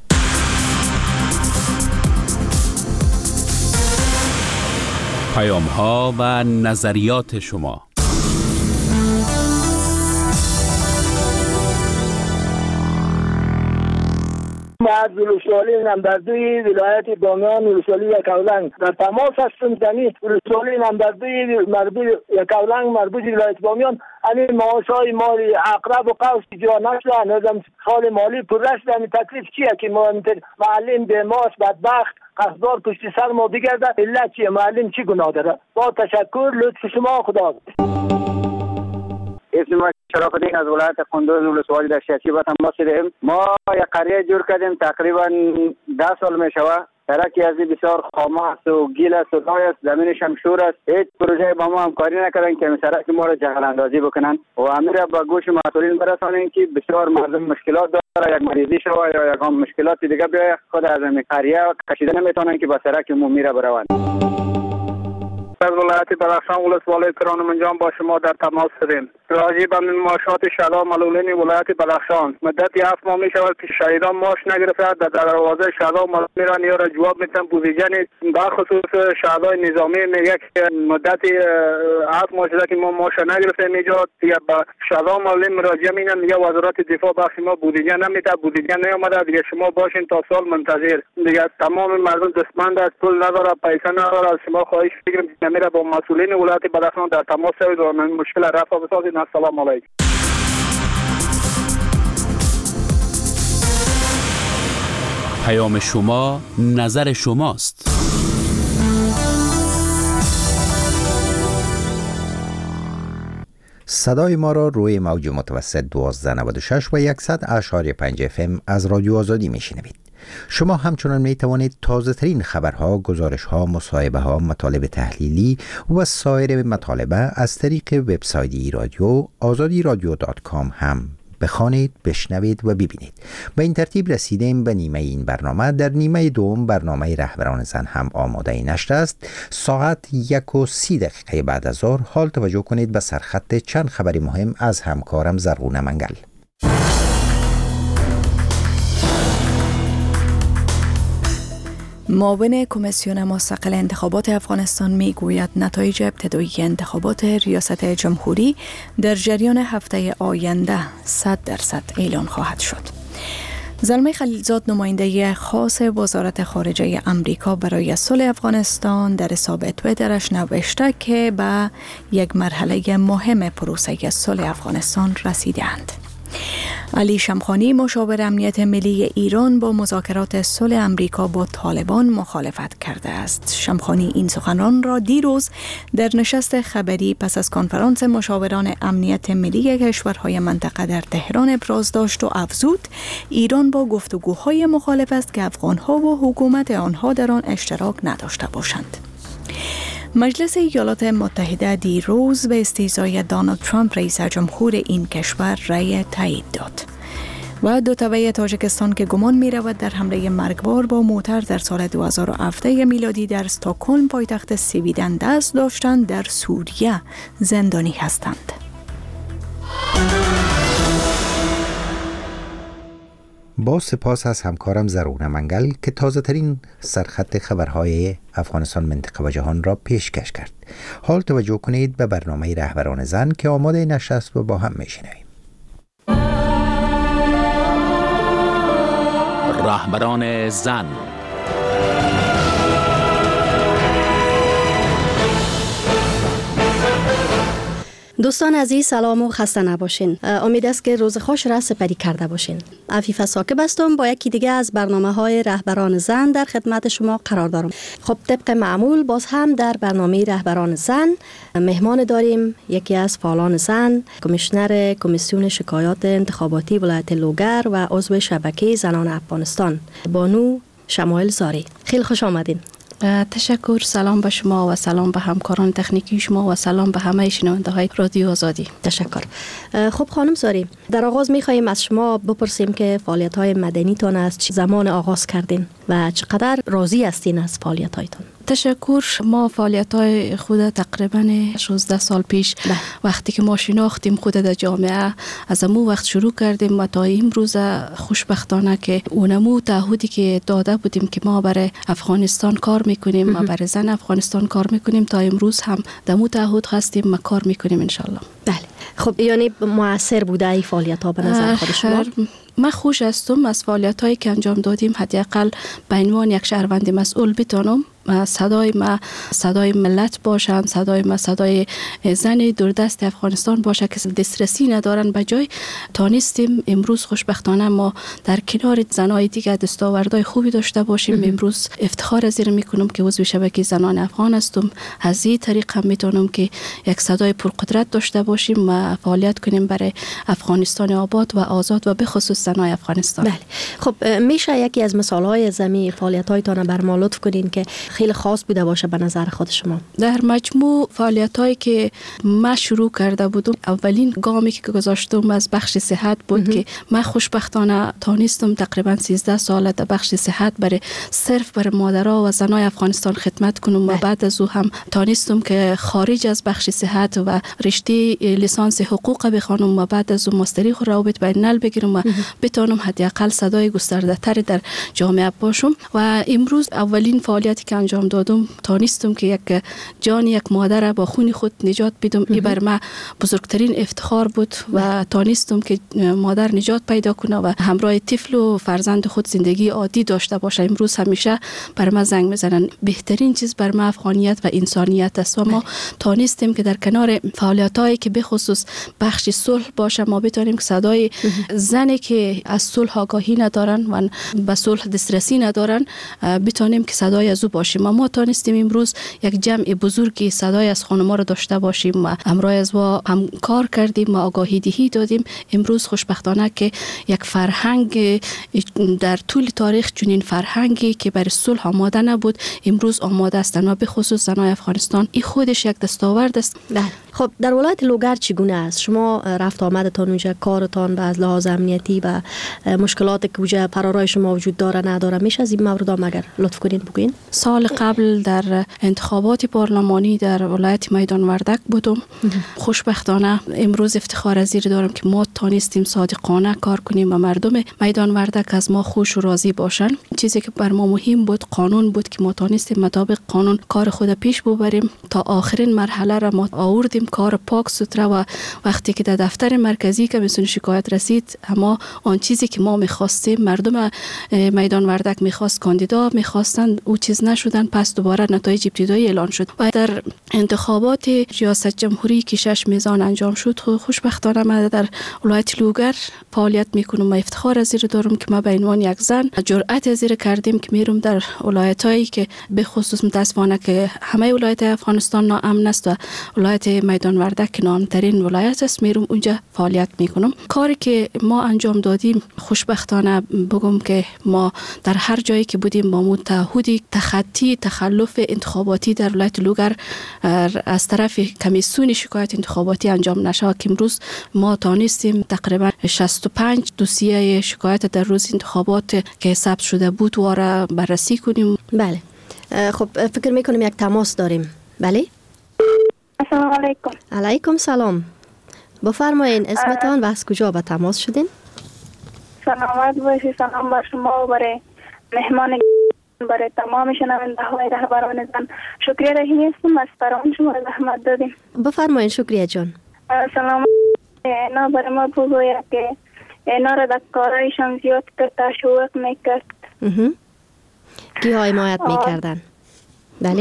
پیام ها و نظریات شما. بعد ولسوالی نمبردوی ولایت بامیان ولسوالی یکاولنگ در تماس هستم. زمین ولسوالی نمبردوی مربوط یکاولنگ مربوط ولایت بامیان همین معاشای مالی عقرب و قوس جا نشده. نظم سال مالی پر رشد. همین تکلیف چیه که معلم به ماست بدبخت قصدار پشت سر ما بگرده؟ علت چیه؟ معلم چی گناه داره؟ با تشکر، لطف شما، خدا. اسم ما شرف الدین از ولایت قندوز ولسوالی در شیعتی با تماس شدیم. ما یک قریه جور کردیم تقریبا ده سال می شود. سرکی از بسیار خامه است و گیل است و لای است، زمینش هم شور است. هیچ پروژه با ما همکاری نکردن که سرک ما را جغل اندازی بکنن و امیر با گوش مسئولین برسانیم که بسیار مردم مشکلات داره، یک مریضی شود یا یک مشکلات دیگه بیاید خود از این قریه کشیده نمیتونن که با سرک عمومی را بروند. از ولایت بدخشان ولسوالی کرانمنجان با شما در تماس شدیم. راجع به معاشات شهدا معلولین ولایت بدخشان مدت هفت ماه می شود که شهیدان معاش نگرفته. در دروازه شهدا معلولین را نیا را جواب میتن بودجه نیست. در خصوص شهدای نظامی میگه که مدت هفت ماه شده که ما معاش نگرفتیم. اینجا دیگه به شهدا معلولین مراجعه میکنن، میگه وزارت دفاع بخش ما بودجه نمیده، بودجه نیامده، دیگه شما باشین تا سال منتظر. دیگه تمام مردم دستمند است، پول نداره، پیسه نداره. از شما خواهش میکنم میره با مسئولین ولایت بدخشان در تماس شوید و من مشکل رفع بسازید. السلام علیکم. پیام شما نظر شماست. صدای ما را روی موج متوسط دوازده نود و شش و صد اشاری پنج اف ام از رادیو آزادی میشنوید. شما همچنان می توانید تازه ترین خبرها، گزارش ها، مصاحبه ها، مطالب تحلیلی و سایر مطالب از طریق وبسایت ای رادیو آزادی رادیو دات کام هم بخوانید، بشنوید و ببینید. به این ترتیب رسیدیم به نیمه این برنامه. در نیمه دوم برنامه رهبران زن هم آماده نشده است. ساعت یک و سی دقیقه بعد از ظهر حال توجه کنید به سرخط چند خبری مهم از همکارم زرغون منگل. معاون کمیسیون مستقل انتخابات افغانستان می گوید نتایج ابتدایی انتخابات ریاست جمهوری در جریان هفته آینده صد درصد اعلان خواهد شد. زلمه خلیلزاد نماینده خاص وزارت خارجه امریکا برای صلح افغانستان در حساب توییترش نوشته که به یک مرحله مهم پروسه صلح افغانستان رسیدند. علی شمخانی مشاور امنیت ملی ایران با مذاکرات صلح امریکا با طالبان مخالفت کرده است. شمخانی این سخنان را دیروز در نشست خبری پس از کنفرانس مشاوران امنیت ملی کشورهای منطقه در تهران ابراز داشت و افزود ایران با گفتگوهای مخالف است که افغانها و حکومت آنها در آن اشتراک نداشته باشند. مجلس ایالات متحده دیروز به استیضای دونالد ترامپ رئیس جمهور این کشور رأی تایید داد و دو تبع تاجیکستان که گمان می رود در حمله مرگبار با موتر در سال دو هزار و هفده میلادی در استکهلم پایتخت سویدن دست داشتند در سوریه زندانی هستند. با سپاس از همکارم زرغون منگل که تازه ترین سرخط خبرهای افغانستان، منطقه و جهان را پیشکش کرد. حال توجه کنید به برنامه رهبران زن که آماده نشست و با هم میشنویم. رهبران زن. دوستان عزیز سلام و خسته نباشین. امید است که روز خوش را سپری کرده باشین. عفیفه ساکب هستم با یکی دیگه از برنامه های رهبران زن در خدمت شما قرار دارم. خب طبق معمول باز هم در برنامه رهبران زن مهمان داریم یکی از فعالان زن، کمیشنر کمیسیون شکایات انتخاباتی ولایت لوگر و عضو شبکه زنان افغانستان، بانو شمایل زاری. خیلی خوش آمدین. تشکر. سلام به شما و سلام به همکاران تکنیکی شما و سلام به همه شنونده های رادیو آزادی. تشکر. خب خانم زاری، در آغاز می‌خوایم از شما بپرسیم که فعالیت های مدنی تان از چه زمان آغاز کردین و چقدر راضی هستین از فعالیت هایتان؟ تشکر. ما فعالیت های خود تقریبا شانزده سال پیش ده. وقتی که ما شناختیم خود در جامعه از امو وقت شروع کردیم و تا امروز خوشبختانه که اونمو تعهدی که داده بودیم که ما برای افغانستان کار میکنیم و برای زن افغانستان کار میکنیم تا امروز هم دمو تعهد هستیم و کار میکنیم انشالله. بله. خب یعنی مؤثر بوده این فعالیت ها به نظر خود شما؟ من خوش هستم از فعالیت هایی که انجام دادیم. حداقل به عنوان یک شهروند مسئول بتونم صدای ما صدای ملت باشن، صدای ما صدای زن دوردست افغانستان باشه که دسترسی ندارن به جای. تانستیم امروز خوشبختانه ما در کنار زنای دیگه دستاوردهای خوبی داشته باشیم. امروز افتخار از این میکنم که عضو شبکه زنان افغان هستم. از این طریق هم میتونم که یک صدای پرقدرت داشته باشیم و فعالیت کنیم برای افغانستان آباد و آزاد و به خصوص زنای افغانستان. بله. خب میشه یکی از مثالهای زمین فعالیت هایتان بر ما لطف کنین که خیلی خاص بوده باشه به نظر خود شما؟ در مجموع فعالیت هایی که ما شروع کرده بودم، اولین گامی که گذاشتم از بخش صحت بود که من خوشبختانه تانستم تقریبا سیزده سال در بخش صحت برای صرف برای مادرها و زنای افغانستان خدمت کنم و بعد از او هم تانستم که خارج از بخش صحت و رشته لیسانس حقوق بخوانم و بعد از او ماستری روابط بین الملل بگیرم و بتونم حداقل صدای گسترده تر در جامعه باشم. و امروز اولین فعالیتی که انجام دادم تانستم که یک جان یک مادر با خون خود نجات بدم. این بر من بزرگترین افتخار بود و تانستم که مادر نجات پیدا کنه و همراه طفل و فرزند خود زندگی عادی داشته باشه. امروز همیشه بر من زنگ میزنن. بهترین چیز بر من افغانیت و انسانیت است و ما تانستیم که در کنار فعالیتایی که به خصوص بخش صلح باشه ما بتونیم که صدای زنی که از صلح آگاهی ندارن و به صلح دسترسی ندارن بتونیم که صدای از او باشه. باشیم. ما تانستیم امروز یک جمع بزرگی صدای از خانم‌ها را داشته باشیم و همراه از با هم کار کردیم و آگاهی دهی دادیم. امروز خوشبختانه که یک فرهنگ در طول تاریخ چنین فرهنگی که برای صلح آماده نبود امروز آماده است و به خصوص زنای افغانستان این خودش یک دستاورد است. خب در ولایت لوگر چگونه است؟ شما رفت آمدتان اونجا، کارتان و از لحاظ امنیتی و مشکلاتی که اونجا فرارای شما وجود داره نداره، میشه از این مورد هم اگر لطف کنین بگوین؟ سال قبل در انتخابات پارلمانی در ولایت میدان وردک بودم. خوشبختانه امروز افتخار از این دارم که ما تانستیم صادقانه کار کنیم و مردم میدان وردک از ما خوش و راضی باشن. چیزی که بر ما مهم بود قانون بود که ما تانستیم مطابق قانون کار خود پیش ببریم. تا آخرین مرحله را ما آوردیم، کار پاک سوتره و وقتی که در دفتر مرکزی کمیسیون شکایت رسید، اما آن چیزی که ما می‌خواستیم، مردم میدان وردک می‌خواست، کاندیدا می‌خواستن، او چیز نشدن، پس دوباره نتایج ابتدایی اعلان شد و در انتخابات ریاست جمهوری که شش میزان انجام شد خوشبختانه من در ولایت لوگر فعالیت میکنم و افتخار از این دارم که ما به عنوان یک زن جرأت از این کردیم که میرم در ولایتایی که به خصوص متاسفانه که همه ولایت افغانستان ناامن است و ولایت میدان وردک ناامن‌ترین ولایت است، میرم اونجا فعالیت میکنم. کاری که ما انجام دادیم خوشبختانه بگم که ما در هر جایی که بودیم با متحدی تخطی تخلف انتخاباتی در ولایت لوگر از طرف کمیسیون شکایت انتخاباتی انجام نشد که امروز ما تانستیم تقریبا شصت و پنج دوسیه شکایت در روز انتخابات که ثبت شده بود و را بررسی کنیم. بله خب فکر میکنیم یک تماس داریم. بله السلام علیکم. علیکم سلام. بفرمایین اسمتان و از کجا به تماس شدین؟ سلامت باشی. سلام بر شما و برای مهمان، برای تمام شنونده های رهبران زن. شکریه رحیمی هستم از فرمان شما زحمت دادیم. بفرمایین شکریه جان. سلام. اینا برای ما بگوید که اینا را در کارایشان زیاد که تشویق میکرد. کی ها حمایت میکردن؟ بله.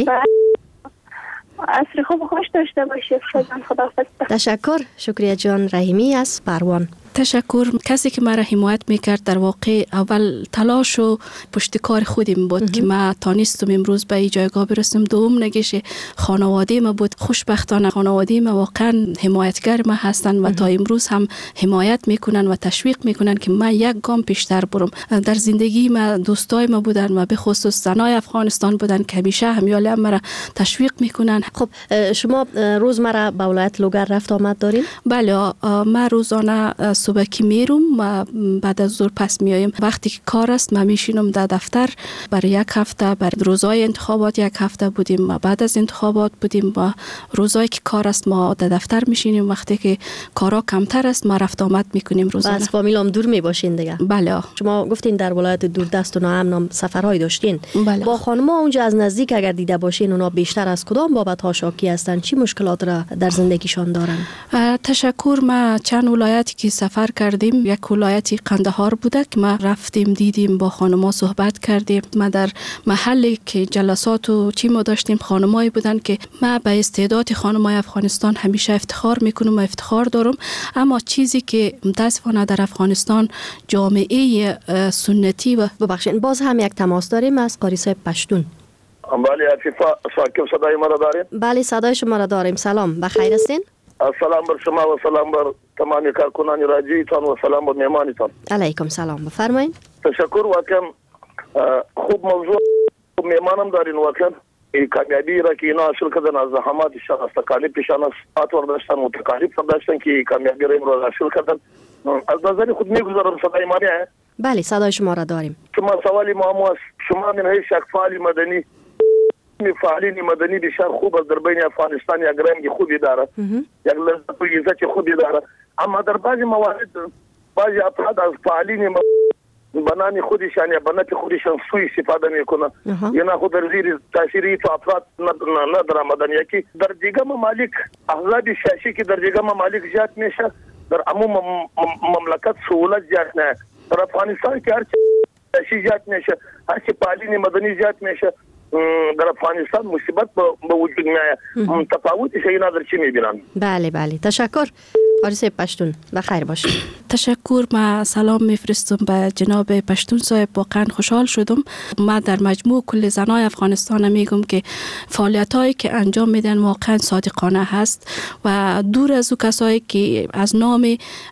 عصر خوب خوش داشته باشید. خداحافظ. تشکر. شکریه جان رحیمی از پروان. تشکر. کسی که مرا حمایت میکرد در واقع اول تلاش و پشتکار خودم بود که ما تانستم امروز به این جایگاه برسم. دوم نگیش خانواده ما بود. خوشبختانه خانواده ما واقعا حمایتگر ما هستند و تا امروز هم حمایت میکنن و تشویق میکنن که ما یک گام پیشتر برم. در زندگی ما دوستای ما بودن و به خصوص زنای افغانستان بودن که همیشه همیاله مرا تشویق میکنن. خب شما روزمره به ولایت لوگر رفت آمد دارین؟ بله ما روزانه صبح که میرم و بعد از ظهر پس میایم. وقتی که کار است ما میشینم در دفتر برای یک هفته، برای روزای انتخابات یک هفته بودیم و بعد از انتخابات بودیم و روزایی که کار است ما در دفتر میشینیم. وقتی که کارا کمتر است ما رفت آمد میکنیم روزانه. از فامیل هم دور میباشین دیگه؟ بله. شما گفتین در ولایت دوردست و ناامن سفرهای داشتین. بله. با خانم‌ها اونجا از نزدیک اگر دیده باشین اونا بیشتر از کدام بابت‌ها شاکی هستن؟ چی مشکلات را در زندگیشان دارن؟ تشکر. ما چند ولایتی که سفر کردیم، یک ولایتی قندهار بوده که ما رفتیم دیدیم، با خانم‌ها صحبت کردیم. ما در محلی که جلسات و چی ما داشتیم خانمایی بودن که ما به استعداد خانمای افغانستان همیشه افتخار میکنم و افتخار دارم. اما چیزی که متاسفانه در افغانستان جامعه سنتی و ببخشید باز هم یک تماس داریم از قاری صاحب پشتون. بله عفیفه ساکب صدای ما را داریم؟ بله صدای شما را داریم. سلام، بخیر هستین؟ سلام بر شما و سلام بر تمام کارکنان راجیتان و سلام بر مهمانتان. علیکم سلام. بفرمایید. تشکر. واقعا خوب موضوع مهمانم دارین. واقعا کامیابی را که اینا حاصل کردن از زحماتشان، از تکالیفشان، از ساعت داشتن و تکالیف داشتن که کامیابی را امروز حاصل کردن. از نظر خود میگذارم. صدای ما نه؟ بله صدای شما را داریم. شما سوالی ما است. شما من هیچ یک فعال مدنی فعالین مدنی بسیار خوب از در بین افغانستان یک رنگ خوبی داره، یک لذت و عزت خوبی داره، اما در بعضی موارد بعضی افراد از فعالین بنام خودشان یا بنات خودشان سوء استفاده میکنه. یعنی خود در زیر تاثیر تو افراد نداره مدنی که در دیگه ممالک احزاب سیاسی که در دیگه ممالک زیاد میشه، در عموم مملکت سهولت زیاد نه. در افغانستان که هر چی زیاد میشه، هر چی فعالین مدنی زیاد میشه، در افغانستان مصیبت به وجود میاد. تفاوتش اینا در چی میبینن؟ بله بله تشکر. آریسه پشتون بخیر باشید. تشکر. ما سلام میفرستم به جناب پشتون صاحب. واقعا خوشحال شدم. ما در مجموع کل زنای افغانستان میگم که فعالیت هایی که انجام میدن واقعا صادقانه هست و دور از او کسایی که از نام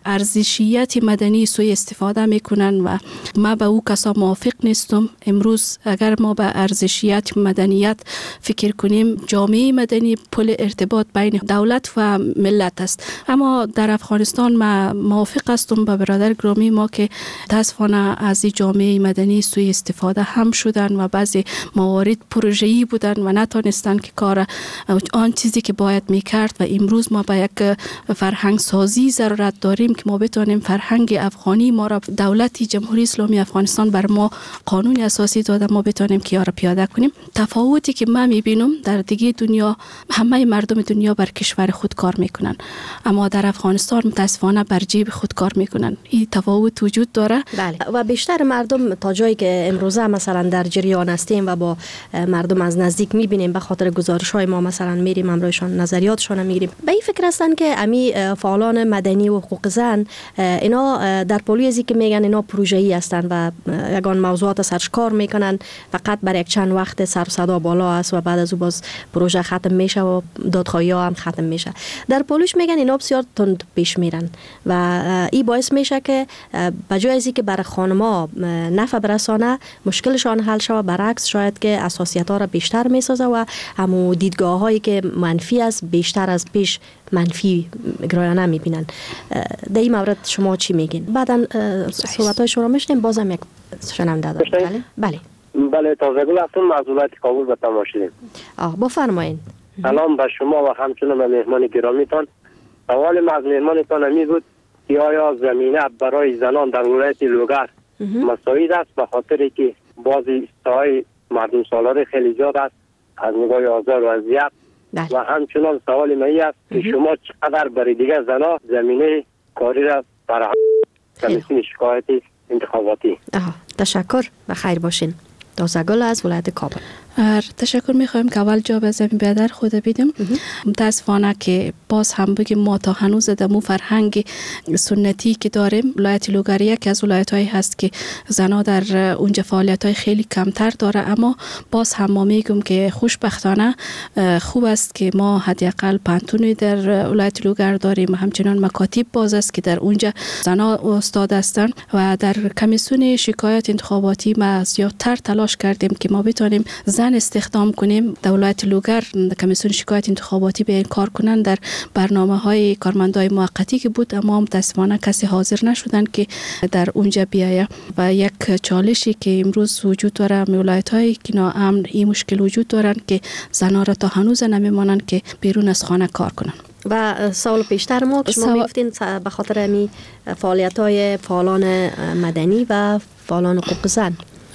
ارزشیت مدنی سوء استفاده میکنن و ما به او کسا موافق نیستم. امروز اگر ما به ارزشیت مدنیت فکر کنیم، جامعه مدنی پل ارتباط بین دولت و ملت است. اما در افغانستان ما موافق هستم با برادر گرامی ما که متاسفانه از جامعه مدنی سوء استفاده هم شدن و بعضی موارد پروژه‌ای بودن و نتونستن که کار آن چیزی که باید میکرد. و امروز ما به یک فرهنگ سازی ضرورت داریم که ما بتونیم فرهنگ افغانی ما را، دولت جمهوری اسلامی افغانستان بر ما قانون اساسی داده، ما بتونیم که را پیاده کنیم. تفاوتی که من میبینم در دیگه دنیا، همه مردم دنیا بر کشور خود کار میکنن، اما در افغانستان متاسفانه بر جیب خود کار میکنن. این تفاوت وجود داره. بله. و بیشتر مردم تا جایی که امروزه مثلا در جریان هستیم و با مردم از نزدیک میبینیم، به خاطر گزارش های ما مثلا میریم امروزشان نظریاتشان میگیریم، به این فکر هستن که امی فعالان مدنی و حقوق زن اینا در پولی ازی که میگن اینا پروژه‌ای هستن و یگان موضوعات سرش کار میکنن، فقط برای یک چند وقت سر و صدا بالا است و بعد از او باز پروژه ختم میشه و دادخواهی ها هم ختم میشه. در پولیش میگن اینا بسیار تند پیش میرن و این باعث میشه که بجای ازی که برای خانما نفع برسانه مشکلشان حل شود، برعکس شاید که اساسیت ها را بیشتر میسازه و همو دیدگاه هایی که منفی است بیشتر از پیش منفی گرایانه میبینن. در این مورد شما چی میگین؟ بعدا صحبت های شما میشنیم. بازم یک شنونده دارم. بله بله بله تازگی هستم معذورت قبول به تماشیدیم. آه بفرمایید. سلام به شما و همچنین به مهمان گرامیتان. سوال ما از مهمانتان همی بود که آیا زمینه برای زنان در ولایت لوگر مساعد است، به خاطر که بعضی ساهای مردم سالار خیلی زیاد است از نگاه آزار و اذیت. و همچنان سوال من است که شما چقدر برای دیگر زنان زمینه کاری را فراهم کمیسیون شکایتی انتخاباتی؟ تشکر و خیر باشین. دازگل از ولایت کابل. تشکر میخوایم که اول جا به زمین بیادر خود بیدیم. متاسفانه که باز هم بگیم ما تا هنوز دمو فرهنگ سنتی که داریم، ولایت لوگر یکی از ولایت هایی هست که زنا در اونجا فعالیت های خیلی کمتر داره. اما باز هم ما میگم که خوشبختانه خوب است که ما حداقل پانتونی در ولایت لوگر داریم، همچنان مکاتب باز است که در اونجا زنا استاد هستند و در کمیسیون شکایت انتخاباتی ما زیادتر تلاش کردیم که ما بتونیم زن استخدام کنیم. در ولایت لوگر کمیسیون شکایت انتخاباتی به این کار کنند در برنامه های کارمندای موقتی که بود، اما متاسفانه کسی حاضر نشدن که در اونجا بیایه و یک چالشی که امروز وجود داره ولایت های که ناامن این مشکل وجود دارن که زنها را تا هنوز نمیمانن که بیرون از خانه کار کنن. و سال پیشتر ما که شما میفتین به خاطر امی فعالیت های فعالان مدنی و فعالان حقوق زن.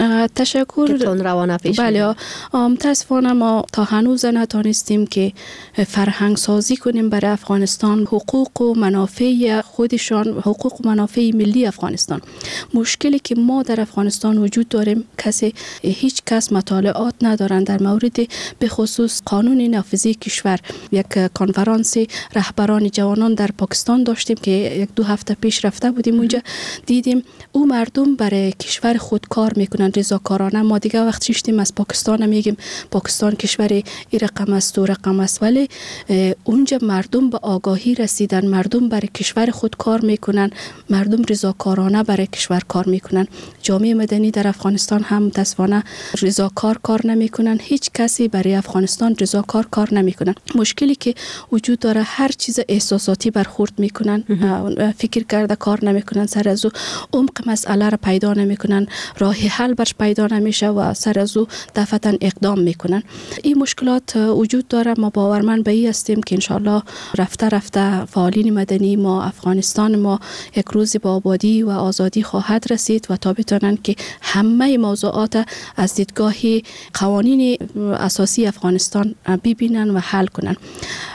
تشکر. بله متاسفانه ما تا هنوز نتونستیم که فرهنگ سازی کنیم برای افغانستان، حقوق و منافع خودشان، حقوق و منافع ملی افغانستان. مشکلی که ما در افغانستان وجود داریم، کسی هیچ کس مطالعات ندارن در مورد به خصوص قانون نافذی کشور. یک کنفرانس رهبران جوانان در پاکستان داشتیم که یک دو هفته پیش رفته بودیم اونجا، دیدیم او مردم برای کشور خود کار میکنن رضاکارانه. ما دیگه وقت شیشتیم از پاکستان میگیم پاکستان کشور ای رقم است و رقم است، ولی اونجا مردم به آگاهی رسیدن، مردم برای کشور خود کار میکنن، مردم رضاکارانه برای کشور کار میکنن. جامعه مدنی در افغانستان هم متاسفانه رضاکار کار نمیکنن، هیچ کسی برای افغانستان رضاکار کار نمیکنن. مشکلی که وجود داره هر چیز احساساتی برخورد میکنن، فکر کرده کار نمیکنن، سر از او عمق مسئله را پیدا نمیکنن، راه حل برش پیدا نمیشه و سر از او دفعتا اقدام میکنن. این مشکلات وجود داره. ما باورمند به این هستیم که انشالله رفته رفته فعالین مدنی ما، افغانستان ما یک روزی با آبادی و آزادی خواهد رسید و تا بتونن که همه موضوعات از دیدگاه قوانین اساسی افغانستان ببینن و حل کنن.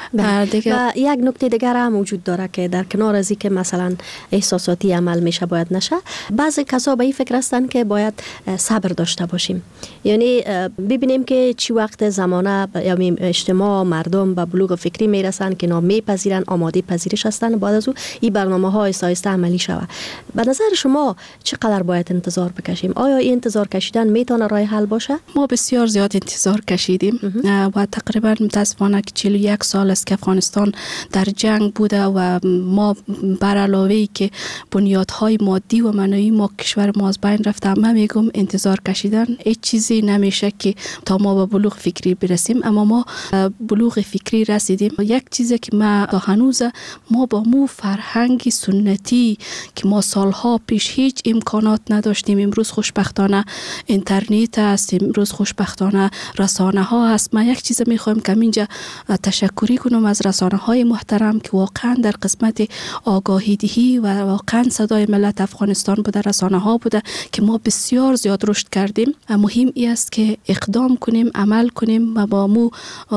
و یک نکته دیگر هم وجود داره که در کنار از که مثلا احساساتی عمل میشه باید نشه، بعضی کسا به این فکر هستن که باید صبر داشته باشیم. یعنی ببینیم که چی وقت زمانه یا اجتماع مردم به بلوغ فکری میرسن که نام میپذیرن، آماده پذیرش هستن، بعد از او این برنامه های سایسته عملی شود. به نظر شما چقدر باید انتظار بکشیم؟ آیا این انتظار کشیدن میتونه راه حل باشه؟ ما بسیار زیاد انتظار کشیدیم و تقریبا متاسفانه که چهل و یک سال است که افغانستان در جنگ بوده و ما بر علاوه که بنیادهای مادی و معنوی ما کشور ما از بین رفته، من میگم انتظار کشیدن هیچ چیزی نمیشه که تا ما به بلوغ فکری برسیم. اما ما بلوغ فکری رسیدیم. یک چیزی که ما تا هنوز ما با مو فرهنگ سنتی که ما سالها پیش هیچ امکانات نداشتیم، امروز خوشبختانه اینترنت است، امروز خوشبختانه رسانه ها هست. ما یک چیز میخوایم که اینجا تشکری کنم از رسانه های محترم که واقعا در قسمت آگاهی دهی و واقعا صدای ملت افغانستان بوده، رسانه ها بوده که ما بسیار زیاد رشد کردیم. مهم ای است که اقدام کنیم، عمل کنیم و با مو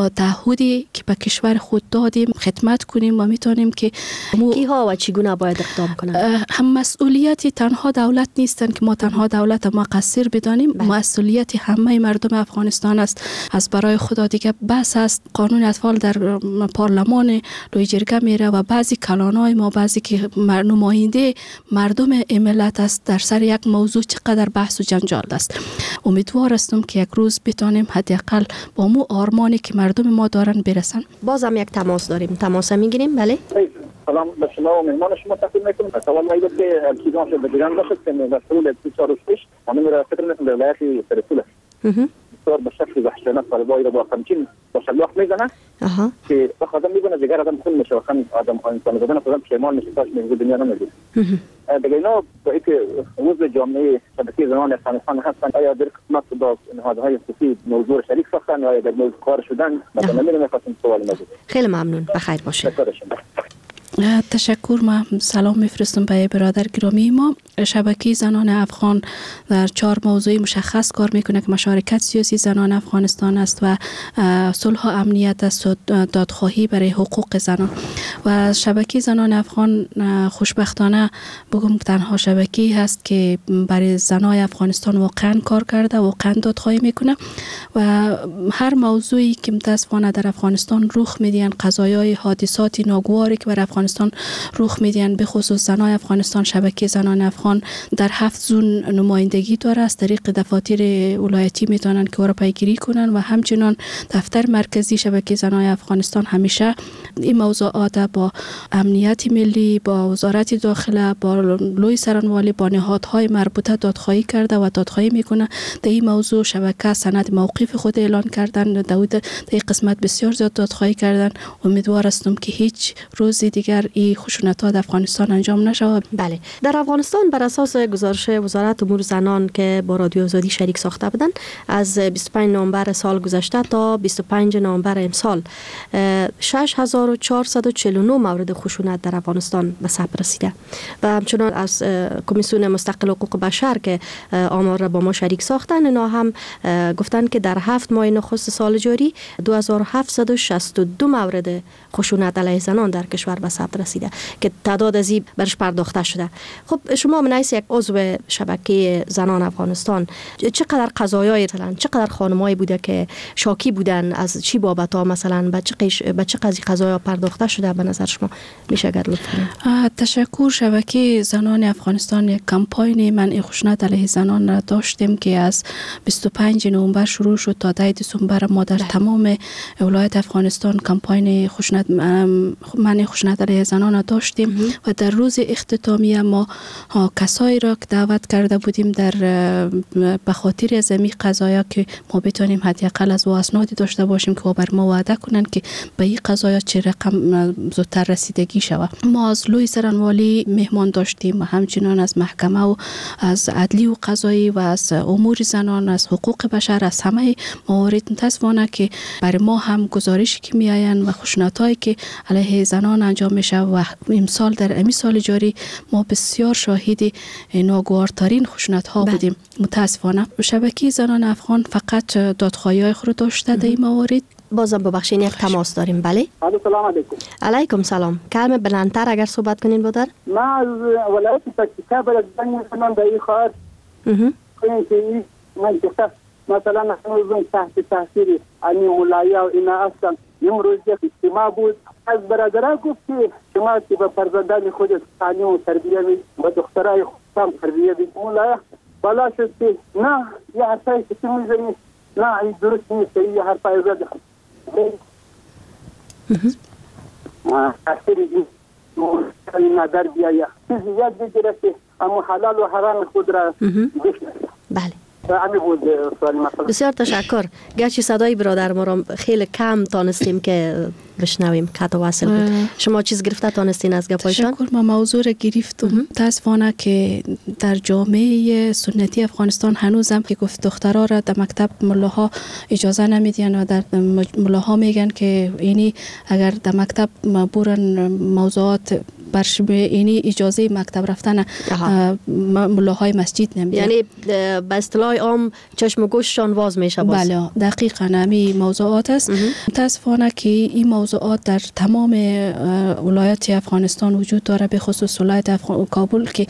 تعهدی که به کشور خود دادیم خدمت کنیم و میتونیم که کی ها و چگونه باید اقدام کنند. هم مسئولیتی تنها دولت نیستن که ما تنها دولت ما قصیر بدانیم، مسئولیت همه مردم افغانستان است. از برای خدا دیگه بس است قانون اطفال در پارلمان لوی جرگه میره و بعضی کلانای ما، بعضی که نماینده مردم ملت است، در سر یک موضوع چقدر بحث و جنجال است. امیدوار هستم که یک روز بتانیم حداقل با مو آرمانی که مردم ما دارن برسن. بازم یک تماس داریم، تماس میگیریم. بله سلام به شما و مهمان شما تقدیم میکنم. سوال ما اینه که الکیزان شده بگیرن باشه که مسئول اقتصاد پیش همین را فکر میکنم در ولایت فرسوله بسیار به شکل وحشیانه طالبایی را با خمچین با شلاق میزنن که وقت آدم میبینه دیگر آدم خون میشه و خم آدم انسان زدن خودم پشیمان میشه تاش میگه دنیا نمیگه. دیگه اینا با اینکه عضو جامعه شبکه زنان افغانستان هستن، آیا در قسمت با نهادهای خصوصی موضوع شریک ساختن یا در موضوع کار شدن؟ مثلا نمیدونم خواستم سوال موضوع. خیلی ممنون، بخیر باشید. تشکر. من سلام میفرستم به برادر گرامی ما. شبکه زنان افغان در چهار موضوع مشخص کار میکنه که مشارکت سیاسی زنان افغانستان است و صلح و امنیت است و دادخواهی برای حقوق زنان. و شبکه زنان افغان خوشبختانه بگم تنها شبکه هست که برای زنای افغانستان واقعا کار کرده، واقعا دادخواهی میکنه و هر موضوعی که متاسفانه در افغانستان رخ میدین، قضایای حادثات ناگواری که بر افغانستان رخ میدین، به خصوص زنای افغانستان، شبکه زنان افغان در هفت زون نمایندگی داره. از طریق دفاتر ولایتی میتونن که را پیگیری کنن و همچنان دفتر مرکزی شبکه زنان افغانستان همیشه این موضوعات با امنیت ملی، با وزارت داخله، با لوی سرانوالی، با نهادهای مربوطه دادخواهی کرده و دادخواهی میکنه. در این موضوع شبکه سند موقف خود اعلان کردن، داود در این قسمت بسیار زیاد دادخواهی کردن. امیدوار هستم که هیچ روز دیگر این خشونت‌ها در افغانستان انجام نشود. بله، در افغانستان بر اساس گزارش وزارت امور زنان که با رادیو آزادی شریک ساخته بودن، از بیست و پنج نوامبر سال گذشته تا بیست و پنج نوامبر امسال شش هزار و چهارصد و چهل و نه مورد خشونت در افغانستان به ثبت رسیده و همچنان از کمیسیون مستقل حقوق بشر که آمار را با ما شریک ساختن، اینا هم گفتن که در هفت ماه نخست سال جاری دو هزار و هفتصد و شصت و دو مورد خشونت علیه زنان در کشور به ثبت رسیده که تعداد از این برش پرداخته شده. خب شما من یک عضو شبکه زنان افغانستان، چقدر قضایای مثلا چقدر خانمایی بوده که شاکی بودن از چی بابت ها، مثلا به چه قش به چه قضیه قضایا پرداخته شده به نظر شما میشه اگر لطفا؟ تشکر. شبکه زنان افغانستان یک کمپاین منع خشونت علیه زنان را داشتیم که از بیست و پنج نوامبر شروع شد تا ده دسامبر. ما در تمام ولایت افغانستان کمپاین خشونت منع خشونت علیه زنان را داشتیم و در روز اختتامیه ما کسایی را که دعوت کرده بودیم در به خاطر از این قضایا که ما بتونیم حداقل از واسنادی داشته باشیم که بر ما وعده کنن که به این قضایا چه رقم زودتر رسیدگی شود. ما از لوی سرانوالی مهمان داشتیم و همچنان از محکمه و از عدلی و قضایی و از امور زنان، از حقوق بشر، از همه موارد متاسفانه که برای ما هم گزارشی که میآیند و خشونتایی که علیه زنان انجام میشه و امسال در امی سال جاری ما بسیار شاهد ناگوارترین خشونت ها بودیم. متاسفانه شبکه زنان افغان فقط دادخواهی های خود داشته در این موارد بازم ببخشین یک تماس داریم. بله سلام علیکم. علیکم سلام. کلمه بلندتر اگر صحبت کنین برادر. ما از ولایت پکتیکا بلدن کنم در این خواهد کنیم که من گفته مثلا هنوز تحت تاثیر این ولایه و اینا هستم. امروز یک اجتماع بود، از برادرها گفت که شما که به فرزندان خودت تعلیم و تربیه بید و دخترای خودتان تربیه بید. ولایه بالا شد که نه یه حرفای که تو میزنی نه این درست نیست، یه حرفای زده تاثیر این ندر بیایه چیزی یاد بگیره که اما حلال و حرام خود را بشنه. بله بسیار تشکر. گرچه صدای برادر ما را خیلی کم تانستیم که بشنویم که واصل بود. شما چیز گرفته تانستین از گپایشان؟ تشکر. ما موضوع را گرفتم. متاسفانه که در جامعه سنتی افغانستان هنوزم که گفت دخترها را در مکتب ملاها اجازه نمیدین و در ملاها میگن که اینی اگر در مکتب برن موضوعات برش اینی اجازه مکتب رفتن ملاهای مسجد نمیدن. یعنی به اصطلاح عام چشم و گوششان واز میشه. بله دقیقاً همین موضوعات است. متاسفانه که این موضوعات در تمام ولایات افغانستان وجود داره، به خصوص ولایت افغان... کابل که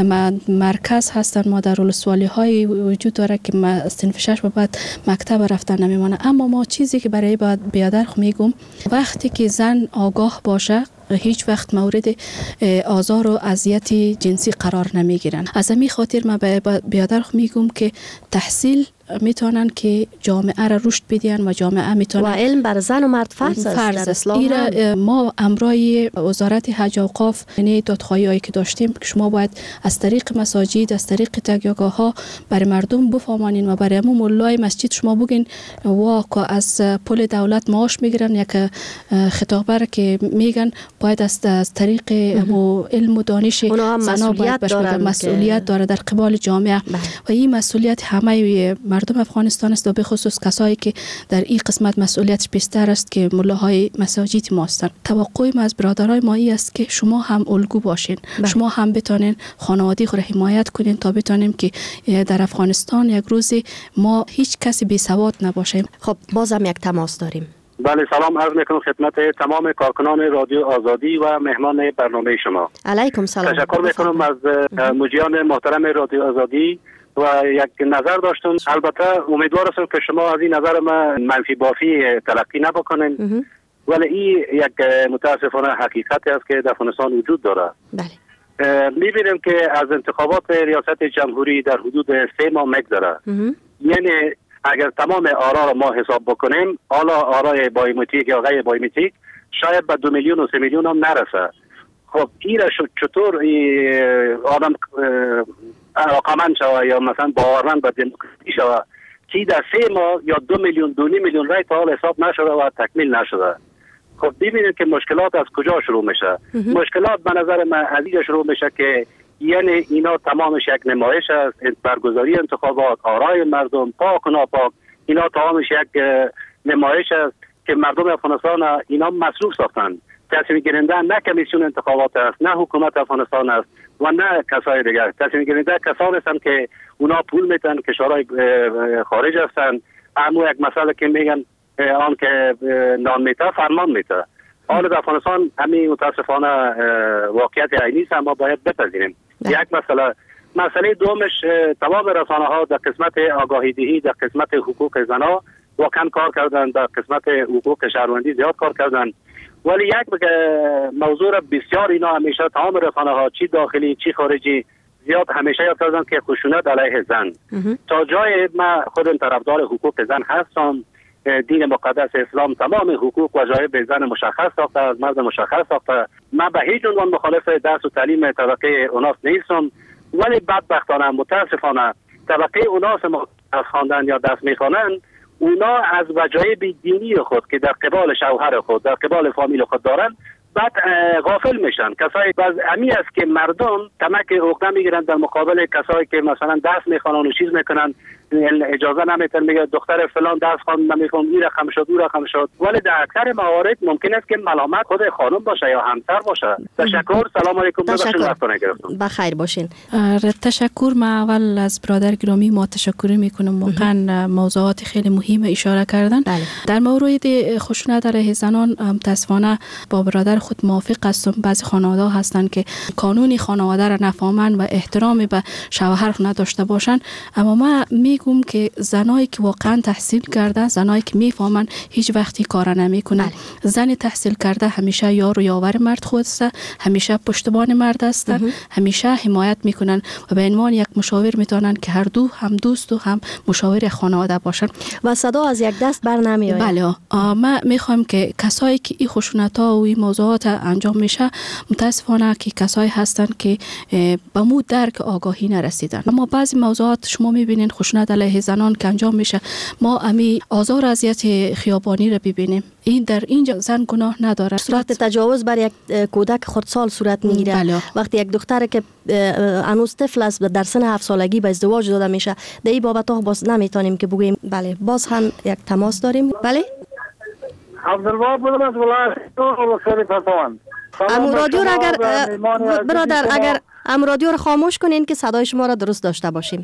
مرکز هستن. ما در ولسوالی های وجود داره که صنف شش و بعد مکتب رفتن نمیمانه. اما ما چیزی که برای بیادر میگم وقتی که زن آگاه باشه هیچ وقت مورد آزار و اذیت جنسی قرار نمیگیرن. از همین خاطر ما به بیادر میگم که تحصیل میتونن که جامعه را رشد بدین و جامعه میتونن و علم بر زن و مرد فرض است. فرض است. ایره ما امرای وزارت حج و اوقاف یعنی دادخواهی هایی که داشتیم که شما باید از طریق مساجد از طریق تگیاگاه ها برای مردم بفهمانین و برای همون مولای مسجد شما بگین واقع از پول دولت معاش میگیرن. یک خطابه که میگن باید از طریق علم و دانش زنا باید بشه مسئولیت داره در قبال جامعه بله. و این مسئولیت همه مردم افغانستان است و به خصوص کسایی که در این قسمت مسئولیتش بیشتر است که ملاهای مساجد ما هستند. توقع ما از برادرای ما این است که شما هم الگو باشین بله. شما هم بتونین خانواده خود را حمایت کنین تا بتونیم که در افغانستان یک روزی ما هیچ کسی بی سواد نباشیم. خب بازم یک تماس داریم. بله سلام عرض میکنم خدمت تمام کارکنان رادیو آزادی و مهمان برنامه شما. علیکم سلام. تشکر میکنم از مجریان محترم رادیو آزادی و یک نظر داشتم. البته امیدوار هستم که شما از این نظر من منفی بافی تلقی نبکنین، ولی این یک متاسفانه حقیقتی است که در افغانستان وجود داره. بله. میبینیم که از انتخابات ریاست جمهوری در حدود سه ماه مگذره. یعنی اگر تمام آرا را ما حساب بکنیم، حالا آرای بایومتریک یا غیر بایومتریک شاید به دو میلیون و سه میلیون هم نرسه. خب این را چطور آدم علاقمند شوه یا مثلا باورمند به دموکراسی شوه که در سه ماه یا دو میلیون دو نیم میلیون رای تا حال حساب نشده و تکمیل نشده؟ خب ببینید که مشکلات از کجا شروع میشه. مشکلات به نظر من از اینجا شروع میشه که یعنی اینا تمامش یک نمایش است، برگزاری انتخابات، آرای مردم پاک و ناپاک، اینا تمامش یک نمایش است که مردم افغانستان اینا مصروف ساختند. تصمیم گیرنده نه کمیسیون انتخابات است، نه حکومت افغانستان است و نه کسای دیگر. تصمیم گیرنده کسانی هستند که اونا پول میتن، کشورهای خارج هستند. اما یک مسئله که میگن آن که نان میته فرمان میته. حال در افغانستان همین متاسفانه واقعیت عینی است، اما باید بپذیریم. یک مسئله مسئله دومش تمام رسانه ها در قسمت آگاهی دهی، در قسمت حقوق زنها واقعا کار کردن، در قسمت حقوق شهروندی زیاد کار کردن. ولی یک موضوع بسیار اینا همیشه تمام رسانه ها چی داخلی چی خارجی زیاد همیشه یاد کردن که خشونت علیه زن. تا جای من خودم طرفدار حقوق زن هستم. دین مقدس اسلام تمام حقوق و جای به زن مشخص ساخته، از مرد مشخص ساخته. من به هیچ عنوان مخالف درس و تعلیم طبقه اوناس نیستم، ولی بدبختانه متاسفانه طبقه اوناس از خواندن یا درس میخوانن، اونا از وجای دینی خود که در قبال شوهر خود در قبال فامیل خود دارن بعد غافل میشن. کسایی باز امی است که مردم کمک عقده میگیرن در مقابل کسایی که مثلا درس میخوانن و چیز میکنن. اجازه نمیتن، میگه دختر فلان درس خواند نمیخوند، این رقم شد اون رقم شد. ولی در اکثر موارد ممکن است که ملامت خود خانم باشه یا همسر باشه. تشکر. سلام علیکم. تشکر. بخیر باشین. تشکر. ما اول از برادر گرامی ما تشکر میکنم، واقعا موضوعات خیلی مهم اشاره کردن. بله. در مورد خشونت علیه زنان متاسفانه با برادر خود موافق هستم. بعضی خانواده هستند که قانون خانواده را نفهمند و احترام به شوهر نداشته باشند، اما ما میگم که زنایی که واقعا تحصیل کرده، زنایی که میفهمن هیچ وقتی کار نمیکنن. زن تحصیل کرده همیشه یار و یاور مرد خود است، همیشه پشتبان مرد است، همیشه حمایت میکنن و به عنوان یک مشاور میتونن که هر دو هم دوست و هم مشاور خانواده باشن و صدا از یک دست بر نمیآید. بله. ما میخوایم که کسایی که این خشونت ها و این موضوعات انجام میشه، متاسفانه که کسایی هستن که به مو درک آگاهی نرسیدن. اما بعضی موضوعات شما میبینین خشونت علیه زنان که انجام میشه، ما امی آزار اذیت خیابانی رو ببینیم. این در اینجا زن گناه نداره. صورت تجاوز بر یک کودک خردسال صورت میگیره. بله. وقتی یک دختر که هنوز طفل است در سن هفت سالگی به ازدواج داده میشه، در این بابت ها باز نمیتونیم که بگوییم. بله. باز هم یک تماس داریم. بله. عبدالوهاب بودم از ولایت پتوان. ام رادیو را اگر برادر اگر ام رادیو را خاموش کنین که صدای شما را درست داشته باشیم.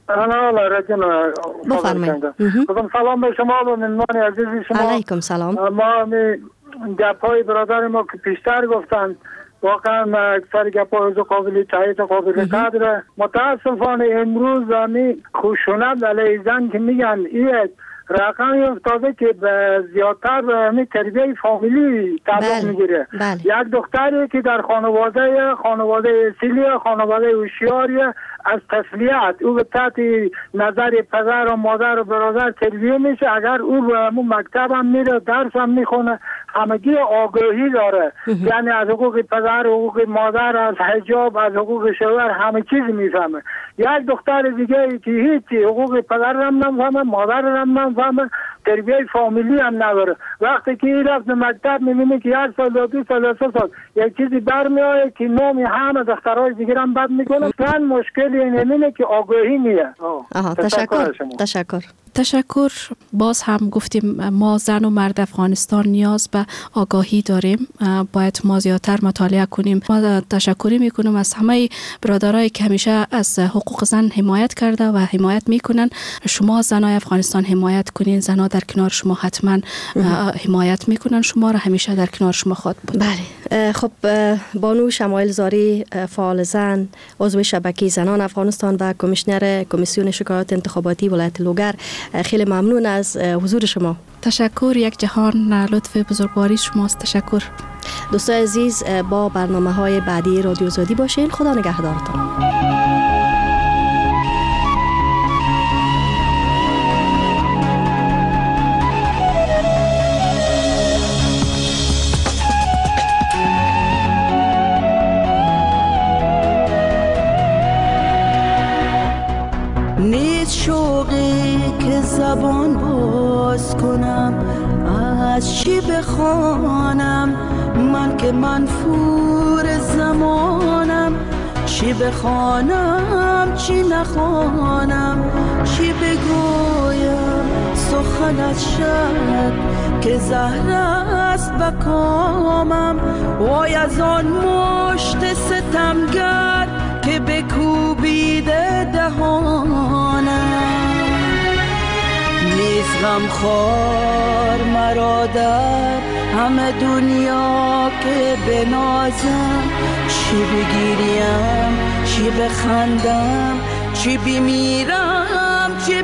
بفرمایید. سلام به شما و مهمان عزیز شما. علیکم سلام. ما می گپای برادر ما که پیشتر گفتن واقعا اکثر گپای قابل تایید قابل قدر. متاسفانه امروز می خشونت علیه زن که میگن این رقمی افتاده که به زیادتر به تربیه فامیلی تعلق میگیره. یک دختری که در خانواده خانواده اصیلی خانواده هوشیاری از تسلیت او به تحت نظر پدر و مادر و برادر تربیه میشه. اگر او به مکتب هم میره، درس هم میخونه، همگی آگاهی داره. یعنی از حقوق پدر و حقوق مادر، از حجاب، از حقوق شوهر، همه چیز میفهمه. یک دختر دیگه که هیچ حقوق پدر هم نمیفهمه، مادر هم نمیفهمه، تربیه فامیلی هم نداره. وقتی که این رفت مکتب میبینه که یک سال یا دو سال یا سه سال یک چیزی برمیآید که نامی همه دخترهای دیگر هم بد میکنه. من مشکلی اینه که آگاهی نیه. تشکر. تشکر. تشکر. باز هم گفتیم ما زن و مرد افغانستان نیاز به آگاهی داریم، باید ما زیادتر مطالعه کنیم. ما تشکری میکنم از همه برادرایی که همیشه از حقوق زن حمایت کرده و حمایت میکنن. شما زنای افغانستان حمایت کنین، زنها در کنار شما حتما حمایت میکنن، شما را همیشه در کنار شما خواهد بود. بله. خب بانو شمایل زاری، فعال زن، عضو شبکه زنان افغانستان و کمیشنر کمیسیون شکایات انتخاباتی ولایت لوگر، خیلی ممنون از حضور شما. تشکر. یک جهان لطف بزرگواری شماست. تشکر. دوستان عزیز، با برنامه های بعدی رادیو آزادی باشین. خدا نگهدارتان. نیست شوقی که زبان باز کنم، از چی بخوانم من که منفور زمانم. چی بخوانم چی نخوانم، چی بگویم سخن از شب که زهر است به کامم. وای از آن مشت ستمگر که بکوبیده دهانم. نیست غم خوار مرا در همه دنیا که بنازم. چی بگیریم چی بخندم، چی بمیرم چی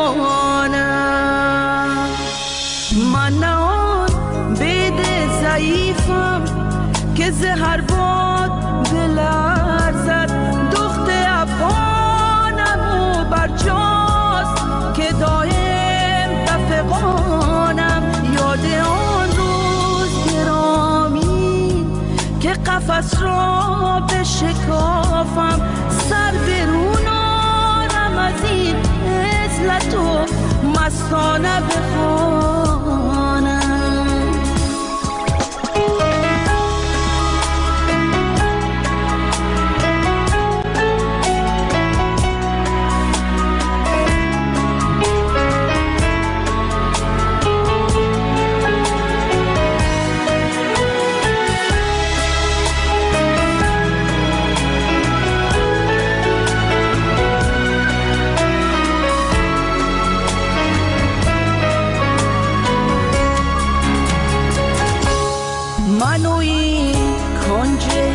بمانم. من نه آن بید ضعیفم که زهر باد بلرزد. دخت افغانم و برجاست که دایم تفقانم. یاد آن روز گرامی که قفس را بشکافم، سر برونارم از این عزلت و مستانه بخوانم.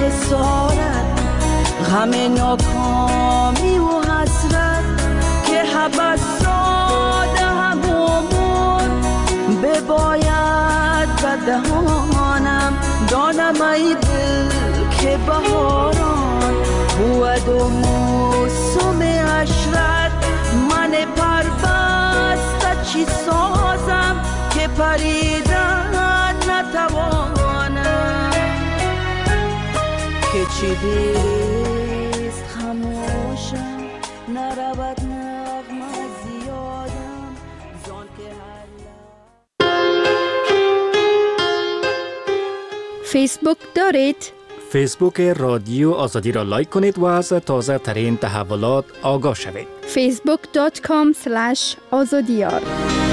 خسارت، غم ناکامی و حسرت که حبس ساده هم عمر بباید به دهانم. دانم ای دل که بهاران بود و موسم عشرت، من پربسته چی سازم که پریدن نتوانم، که چی دیست خموشم نرود نغمه زیادم زان که هر فیسبوک دارید؟ فیسبوک رادیو آزادی را لایک کنید و از تازه ترین تحولات آگاه شوید. فیسبوک دات کام سلش آزادیار